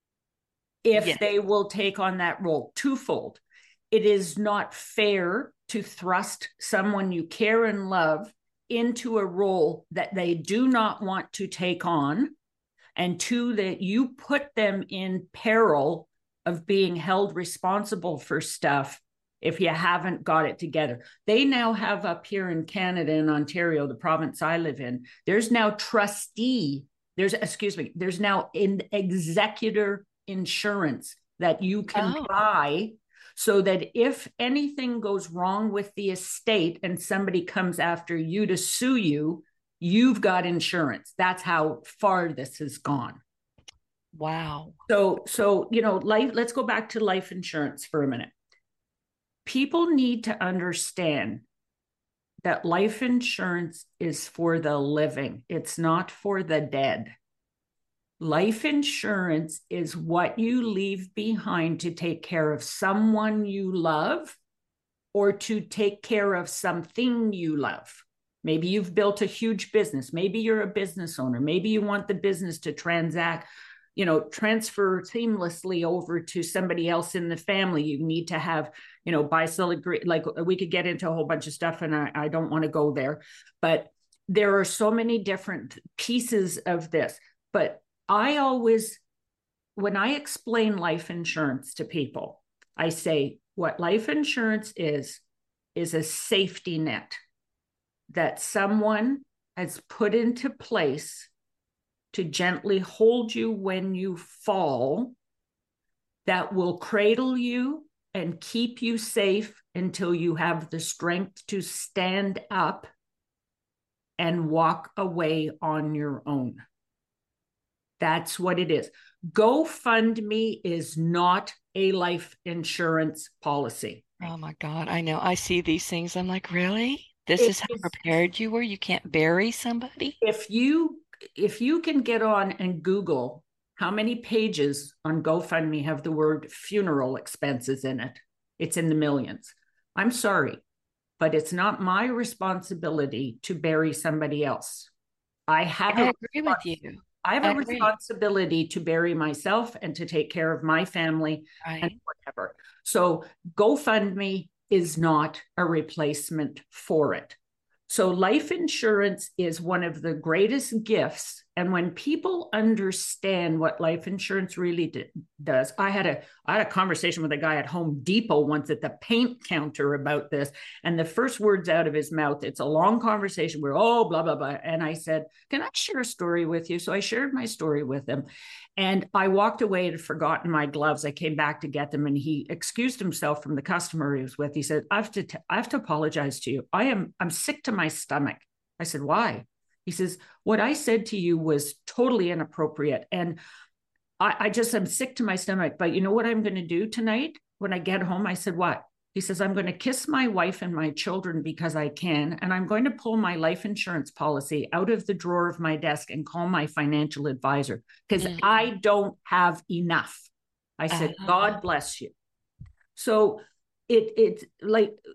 if Yes. they will take on that role. Twofold. It is not fair to thrust someone you care and love into a role that they do not want to take on. And two, that you put them in peril of being held responsible for stuff if you haven't got it together. They now have up here in Canada, in Ontario, the province I live in, there's now trustee, there's, excuse me, there's now an executor insurance that you can Oh. buy, so that if anything goes wrong with the estate and somebody comes after you to sue you, you've got insurance. That's how far this has gone. Wow. So, so, you know, life, let's go back to life insurance for a minute. People need to understand that life insurance is for the living. It's not for the dead. Life insurance is what you leave behind to take care of someone you love or to take care of something you love. Maybe you've built a huge business. Maybe you're a business owner. Maybe you want the business to transact, you know, transfer seamlessly over to somebody else in the family. You need to have, you know, buy-sell agree. Like we could get into a whole bunch of stuff and I, I don't want to go there, but there are so many different pieces of this. But I always, when I explain life insurance to people, I say what life insurance is, is a safety net that someone has put into place to gently hold you when you fall, that will cradle you and keep you safe until you have the strength to stand up and walk away on your own. That's what it is. GoFundMe is not a life insurance policy. Oh my God. I know. I see these things. I'm like, really? This It is how is- prepared you were? You can't bury somebody? If you if you can get on and Google how many pages on GoFundMe have the word funeral expenses in it, it's in the millions. I'm sorry, but it's not my responsibility to bury somebody else. I have I a agree with you. I have I a agree. responsibility to bury myself and to take care of my family and Right. whatever. So GoFundMe is not a replacement for it. So life insurance is one of the greatest gifts. And when people understand what life insurance really d- does, I had a I had a conversation with a guy at Home Depot once at the paint counter about this. And the first words out of his mouth, it's a long conversation where, oh, blah, blah, blah. And I said, can I share a story with you? So I shared my story with him. And I walked away and had forgotten my gloves. I came back to get them and he excused himself from the customer he was with. He said, I have to, t- I have to apologize to you. I am, I'm sick to my stomach. I said, why? He says, what I said to you was totally inappropriate. And I, I just, I'm sick to my stomach. But you know what I'm going to do tonight when I get home? I said, what? He says, I'm going to kiss my wife and my children because I can. And I'm going to pull my life insurance policy out of the drawer of my desk and call my financial advisor because Mhm. I don't have enough. I said, Uh-huh. God bless you. So it, it's like,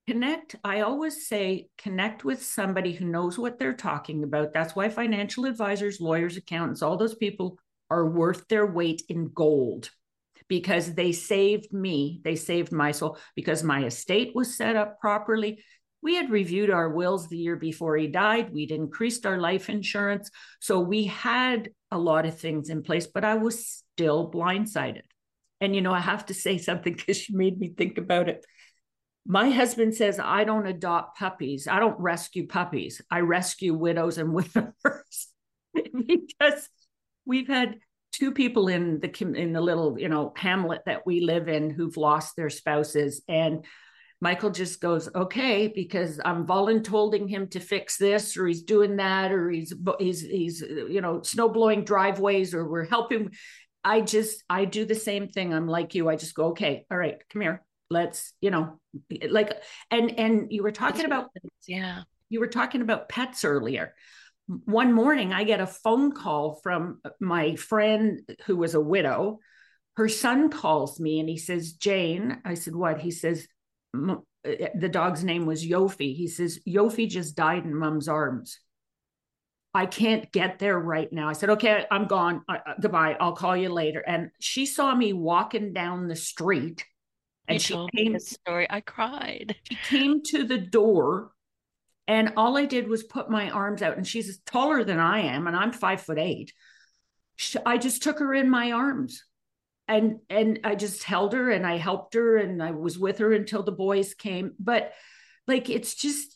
Connect. I always say connect with somebody who knows what they're talking about. That's why financial advisors, lawyers, accountants, all those people are worth their weight in gold, because they saved me. They saved my soul, because my estate was set up properly. We had reviewed our wills the year before he died. We'd increased our life insurance. So we had a lot of things in place, but I was still blindsided. And, you know, I have to say something because you made me think about it. My husband says, I don't adopt puppies. I don't rescue puppies. I rescue widows and widowers. Because we've had two people in the in the little, you know, hamlet that we live in who've lost their spouses. And Michael just goes, okay, because I'm voluntolding him to fix this, or he's doing that, or he's, he's, he's, you know, snow blowing driveways, or we're helping. I just, I do the same thing. I'm like you. I just go, okay, all right, come here. Let's, you know, like, and, and you were talking about, yeah, you were talking about pets earlier. One morning I get a phone call from my friend who was a widow. Her son calls me and he says, Jane, I said, what? He says, the dog's name was Yofi. He says, Yofi just died in mom's arms. I can't get there right now. I said, okay, I'm gone. Uh, goodbye. I'll call you later. And she saw me walking down the street. And you she told came, me this story. I cried. She came to the door, and all I did was put my arms out, and she's taller than I am, and I'm five foot eight. She, I just took her in my arms, and and I just held her, and I helped her, and I was with her until the boys came. But like, it's just,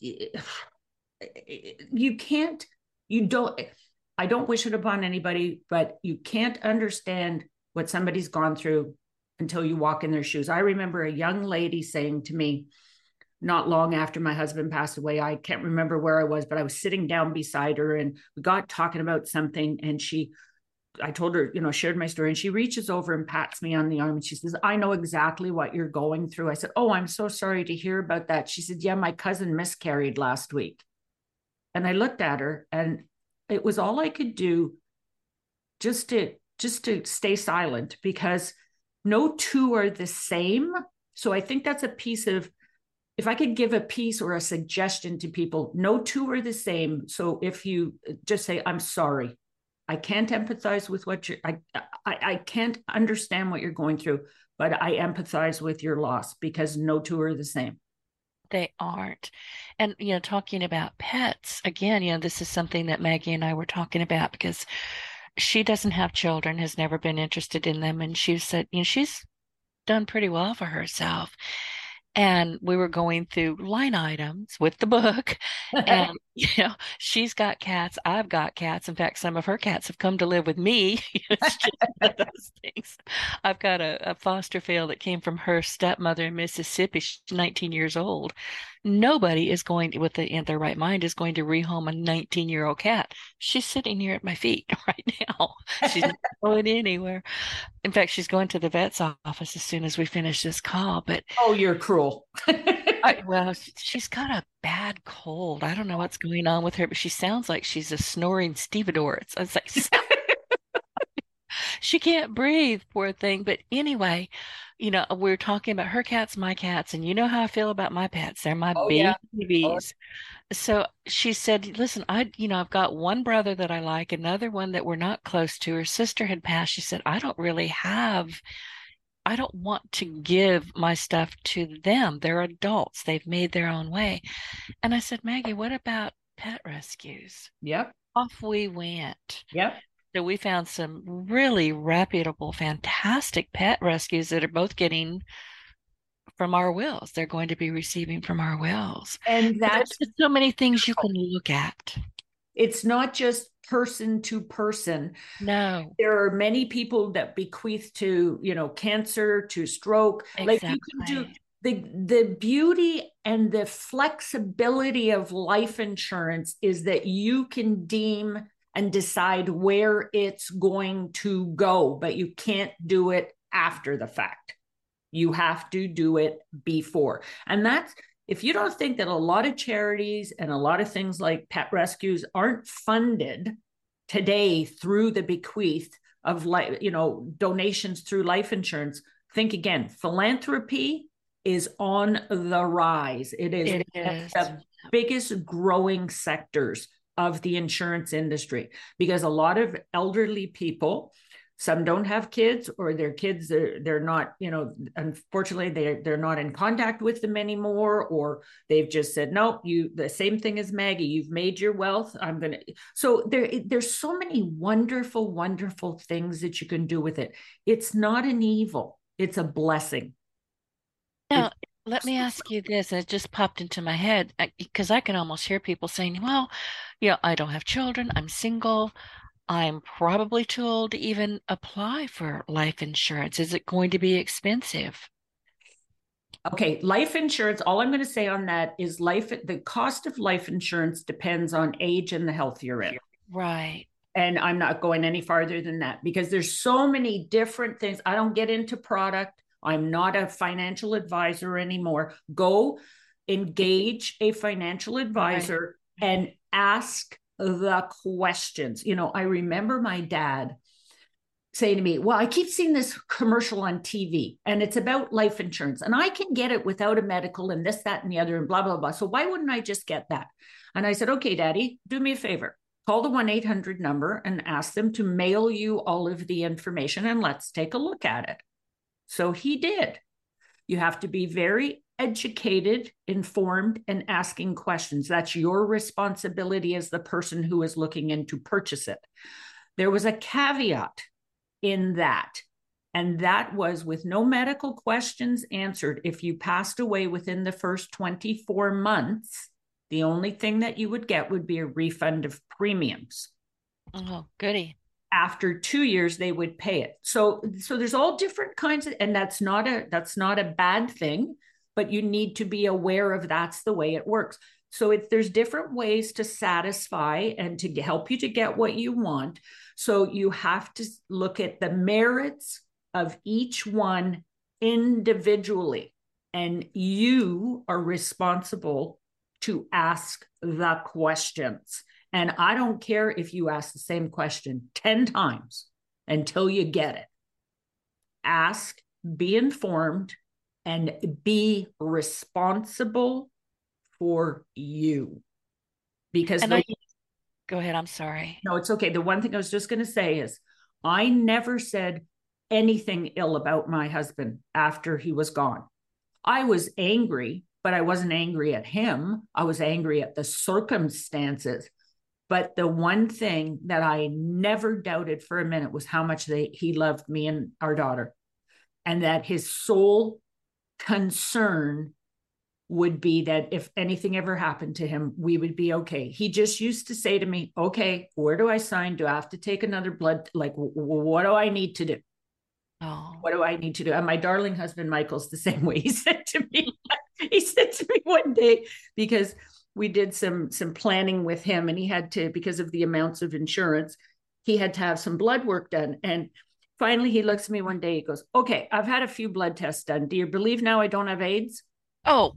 you can't, you don't, I don't wish it upon anybody, but you can't understand what somebody's gone through until you walk in their shoes. I remember a young lady saying to me, not long after my husband passed away, I can't remember where I was, but I was sitting down beside her and we got talking about something. And she, I told her, you know, shared my story, and she reaches over and pats me on the arm and she says, I know exactly what you're going through. I said, oh, I'm so sorry to hear about that. She said, yeah, my cousin miscarried last week. And I looked at her, and it was all I could do just to, just to stay silent, because no two are the same. So I think that's a piece of, if I could give a piece or a suggestion to people, no two are the same. So if you just say, I'm sorry, I can't empathize with what you're, I, I, I can't understand what you're going through, but I empathize with your loss, because no two are the same. They aren't. And, you know, talking about pets, again, you know, this is something that Maggie and I were talking about, because she doesn't have children, has never been interested in them. And she said, you know, she's done pretty well for herself. And we were going through line items with the book. And, you know, she's got cats. I've got cats. In fact, some of her cats have come to live with me. It's just one of those things. I've got a, a foster fail that came from her stepmother in Mississippi. She's nineteen years old. Nobody is going to, with the, in their right mind, is going to rehome a nineteen-year-old cat. She's sitting here at my feet right now. She's not going anywhere. In fact, she's going to the vet's office as soon as we finish this call. But oh, you're cruel. I, well, she's got a bad cold. I don't know what's going on with her, but she sounds like she's a snoring stevedore. It's, it's like she can't breathe, poor thing. But anyway, you know, we're talking about her cats, my cats, and you know how I feel about my pets. They're my oh, babies. yeah. Oh. So she said, listen, I, you know, I've got one brother that I like, another one that we're not close to. Her sister had passed. She said, I don't really have, I don't want to give my stuff to them. They're adults. They've made their own way. And I said, Maggie, what about pet rescues? Yep. Off we went. Yep. So we found some really reputable, fantastic pet rescues that are both getting from our wills. They're going to be receiving from our wills. And that's there's so many things you can look at. It's not just person to person. No. There are many people that bequeath to, you know, cancer, to stroke. Exactly. Like you can do the the beauty and the flexibility of life insurance is that you can deem and decide where it's going to go, but you can't do it after the fact. You have to do it before. And that's, if you don't think that a lot of charities and a lot of things like pet rescues aren't funded today through the bequeath of, like, you know, donations through life insurance, think again. Philanthropy is on the rise. It is, it is. the biggest growing sectors of the insurance industry, because a lot of elderly people, some don't have kids, or their kids, they're, they're not, you know, unfortunately, they're, they're not in contact with them anymore, or they've just said, no, you, the same thing as Maggie, you've made your wealth. I'm going to, so there, there's so many wonderful, wonderful things that you can do with it. It's not an evil, it's a blessing. Now, let me ask you this. It just popped into my head because I can almost hear people saying, well, yeah, I don't have children. I'm single. I'm probably too old to even apply for life insurance. Is it going to be expensive? Okay, life insurance, all I'm going to say on that is life, the cost of life insurance depends on age and the health you're in. Right. And I'm not going any farther than that, because there's so many different things. I don't get into product. I'm not a financial advisor anymore. Go engage a financial advisor, right, and ask the questions. You know, I remember my dad saying to me, well, I keep seeing this commercial on T V and it's about life insurance and I can get it without a medical and this, that, and the other and blah, blah, blah. So why wouldn't I just get that? And I said, okay, Daddy, do me a favor. Call the one eight hundred number and ask them to mail you all of the information and let's take a look at it. So he did. You have to be very educated, informed, and asking questions. That's your responsibility as the person who is looking in to purchase it. There was a caveat in that, and that was with no medical questions answered. If you passed away within the first twenty-four months, the only thing that you would get would be a refund of premiums. Oh, goody. After two years, they would pay it. So, so there's all different kinds of, and that's not a, that's not a bad thing, but you need to be aware of that's the way it works. So if there's different ways to satisfy and to help you to get what you want. So you have to look at the merits of each one individually, and you are responsible to ask the questions. And I don't care if you ask the same question ten times until you get it. Ask, be informed, and be responsible for you. Because and the, I, go ahead, I'm sorry. No, it's okay. The one thing I was just going to say is I never said anything ill about my husband after he was gone. I was angry, but I wasn't angry at him. I was angry at the circumstances. But the one thing that I never doubted for a minute was how much they, he loved me and our daughter, and that his sole concern would be that if anything ever happened to him, we would be okay. He just used to say to me, okay, where do I sign? Do I have to take another blood? Like, w- w- what do I need to do? Oh. What do I need to do? And my darling husband, Michael's the same way. He said to me, he said to me one day, because we did some, some planning with him and he had to, because of the amounts of insurance, he had to have some blood work done. And finally he looks at me one day, he goes, okay, I've had a few blood tests done. Do you believe now I don't have AIDS? Oh,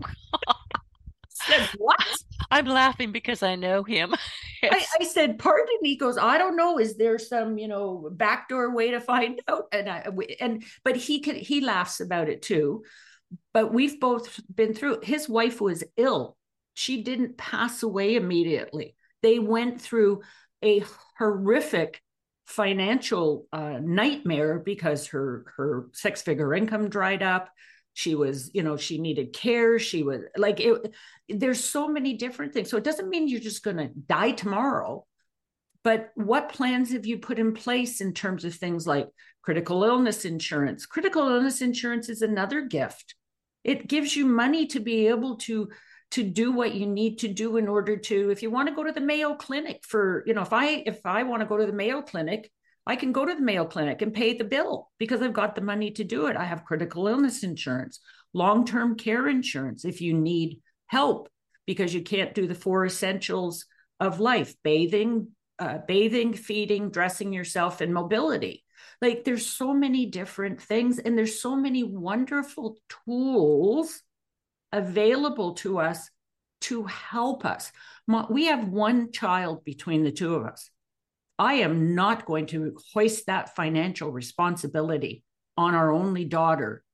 said, what? I'm laughing because I know him. I, I said, pardon? He goes, I don't know. Is there some, you know, backdoor way to find out? And I, and, but he could, he laughs about it too. But we've both been through, his wife was ill. She didn't pass away immediately. They went through a horrific financial uh, nightmare because her, her six figure income dried up. She was, you know, she needed care. She was like, it, there's so many different things. So it doesn't mean you're just going to die tomorrow. But what plans have you put in place in terms of things like critical illness insurance? Critical illness insurance is another gift. It gives you money to be able to, to do what you need to do in order to, if you want to go to the Mayo Clinic for, you know, if I, if I want to go to the Mayo Clinic, I can go to the Mayo Clinic and pay the bill because I've got the money to do it. I have critical illness insurance, long-term care insurance if you need help because you can't do the four essentials of life, bathing, uh, bathing, feeding, dressing yourself, and mobility. Like there's so many different things and there's so many wonderful tools available to us to help us. We have one child between the two of us. I am not going to hoist that financial responsibility on our only daughter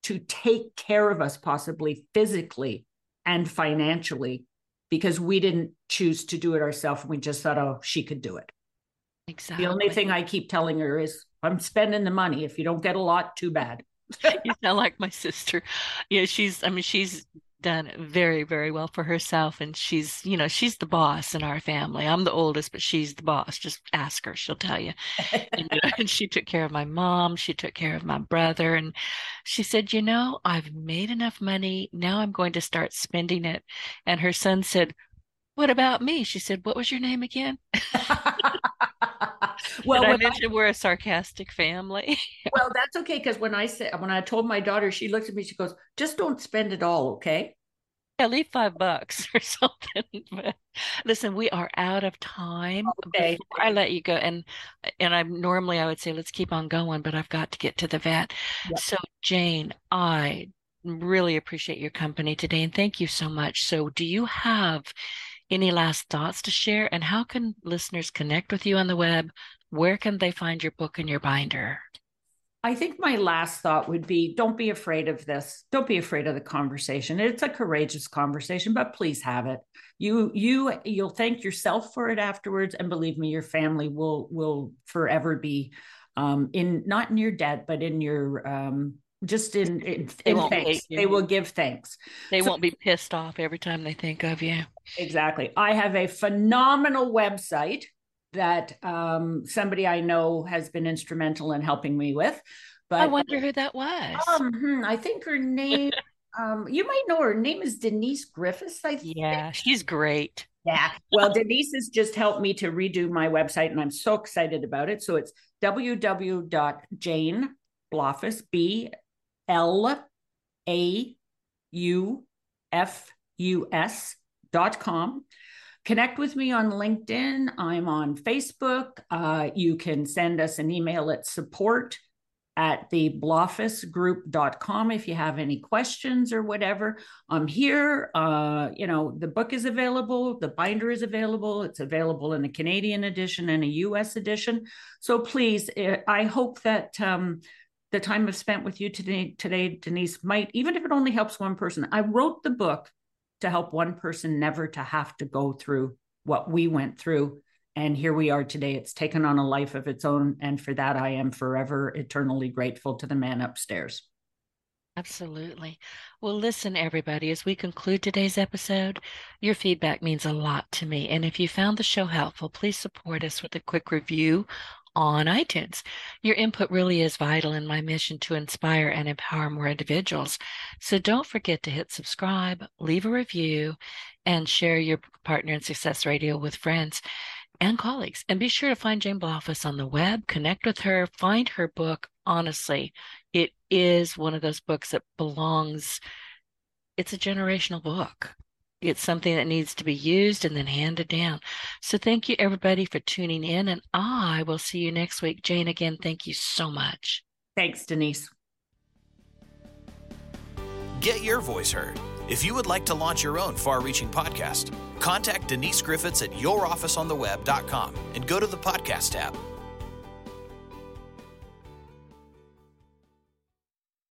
to take care of us, possibly physically and financially, because we didn't choose to do it ourselves. We just thought, oh, she could do it. Exactly. The only thing I keep telling her is, I'm spending the money. If you don't get a lot, too bad. You sound like my sister. Yeah, she's, I mean, she's done very, very well for herself. And she's, you know, she's the boss in our family. I'm the oldest, but she's the boss. Just ask her, she'll tell you. And, you know, and she took care of my mom. She took care of my brother. And she said, you know, I've made enough money. Now I'm going to start spending it. And her son said, what about me? She said, what was your name again? Well, I mentioned I, we're a sarcastic family. Well, that's okay, because when I said when I told my daughter, she looked at me, she goes, just don't spend it all, okay? Yeah, leave five bucks or something. But listen, we are out of time. Okay. Before I let you go, and and I'm normally I would say let's keep on going, but I've got to get to the vet. Yep. So Jane, I really appreciate your company today, and thank you so much. So do you have any last thoughts to share? And how can listeners connect with you on the web? Where can they find your book and your binder? I think my last thought would be, don't be afraid of this. Don't be afraid of the conversation. It's a courageous conversation, but please have it. You, you, you'll thank yourself for it afterwards. And believe me, your family will, will forever be um, in, not in your debt, but in your, um, just in, in, in thanks. They will give thanks. They so, won't be pissed off every time they think of you. Exactly. I have a phenomenal website that um, somebody I know has been instrumental in helping me with. But I wonder who that was. Um, I think her name, um, you might know her name is Denise Griffiths. I think. Yeah, she's great. Yeah. Well, Denise has just helped me to redo my website, and I'm so excited about it. So it's w w w dot jane bloffuss, B L A U F U S dot com. Connect with me on LinkedIn. I'm on Facebook. Uh, you can send us an email at support at the bloffuss group dot com if you have any questions or whatever. I'm here. Uh, you know, the book is available. The binder is available. It's available in a Canadian edition and a U S edition. So please, I hope that um, the time I've spent with you today, today, Denise, might, even if it only helps one person. I wrote the book to help one person never to have to go through what we went through. And here we are today. It's taken on a life of its own. And for that, I am forever eternally grateful to the man upstairs. Absolutely. Well, listen, everybody, as we conclude today's episode, your feedback means a lot to me. And if you found the show helpful, please support us with a quick review on iTunes. Your input really is vital in my mission to inspire and empower more individuals. So don't forget to hit subscribe, leave a review, and share your Partner in Success Radio with friends and colleagues. And be sure to find Jane Bloffuss on the web, connect with her, find her book. Honestly, it is one of those books that belongs, it's a generational book. It's something that needs to be used and then handed down. So thank you, everybody, for tuning in. And I will see you next week. Jane, again, thank you so much. Thanks, Denise. Get your voice heard. If you would like to launch your own far-reaching podcast, contact Denise Griffiths at your office on the web dot com and go to the podcast tab.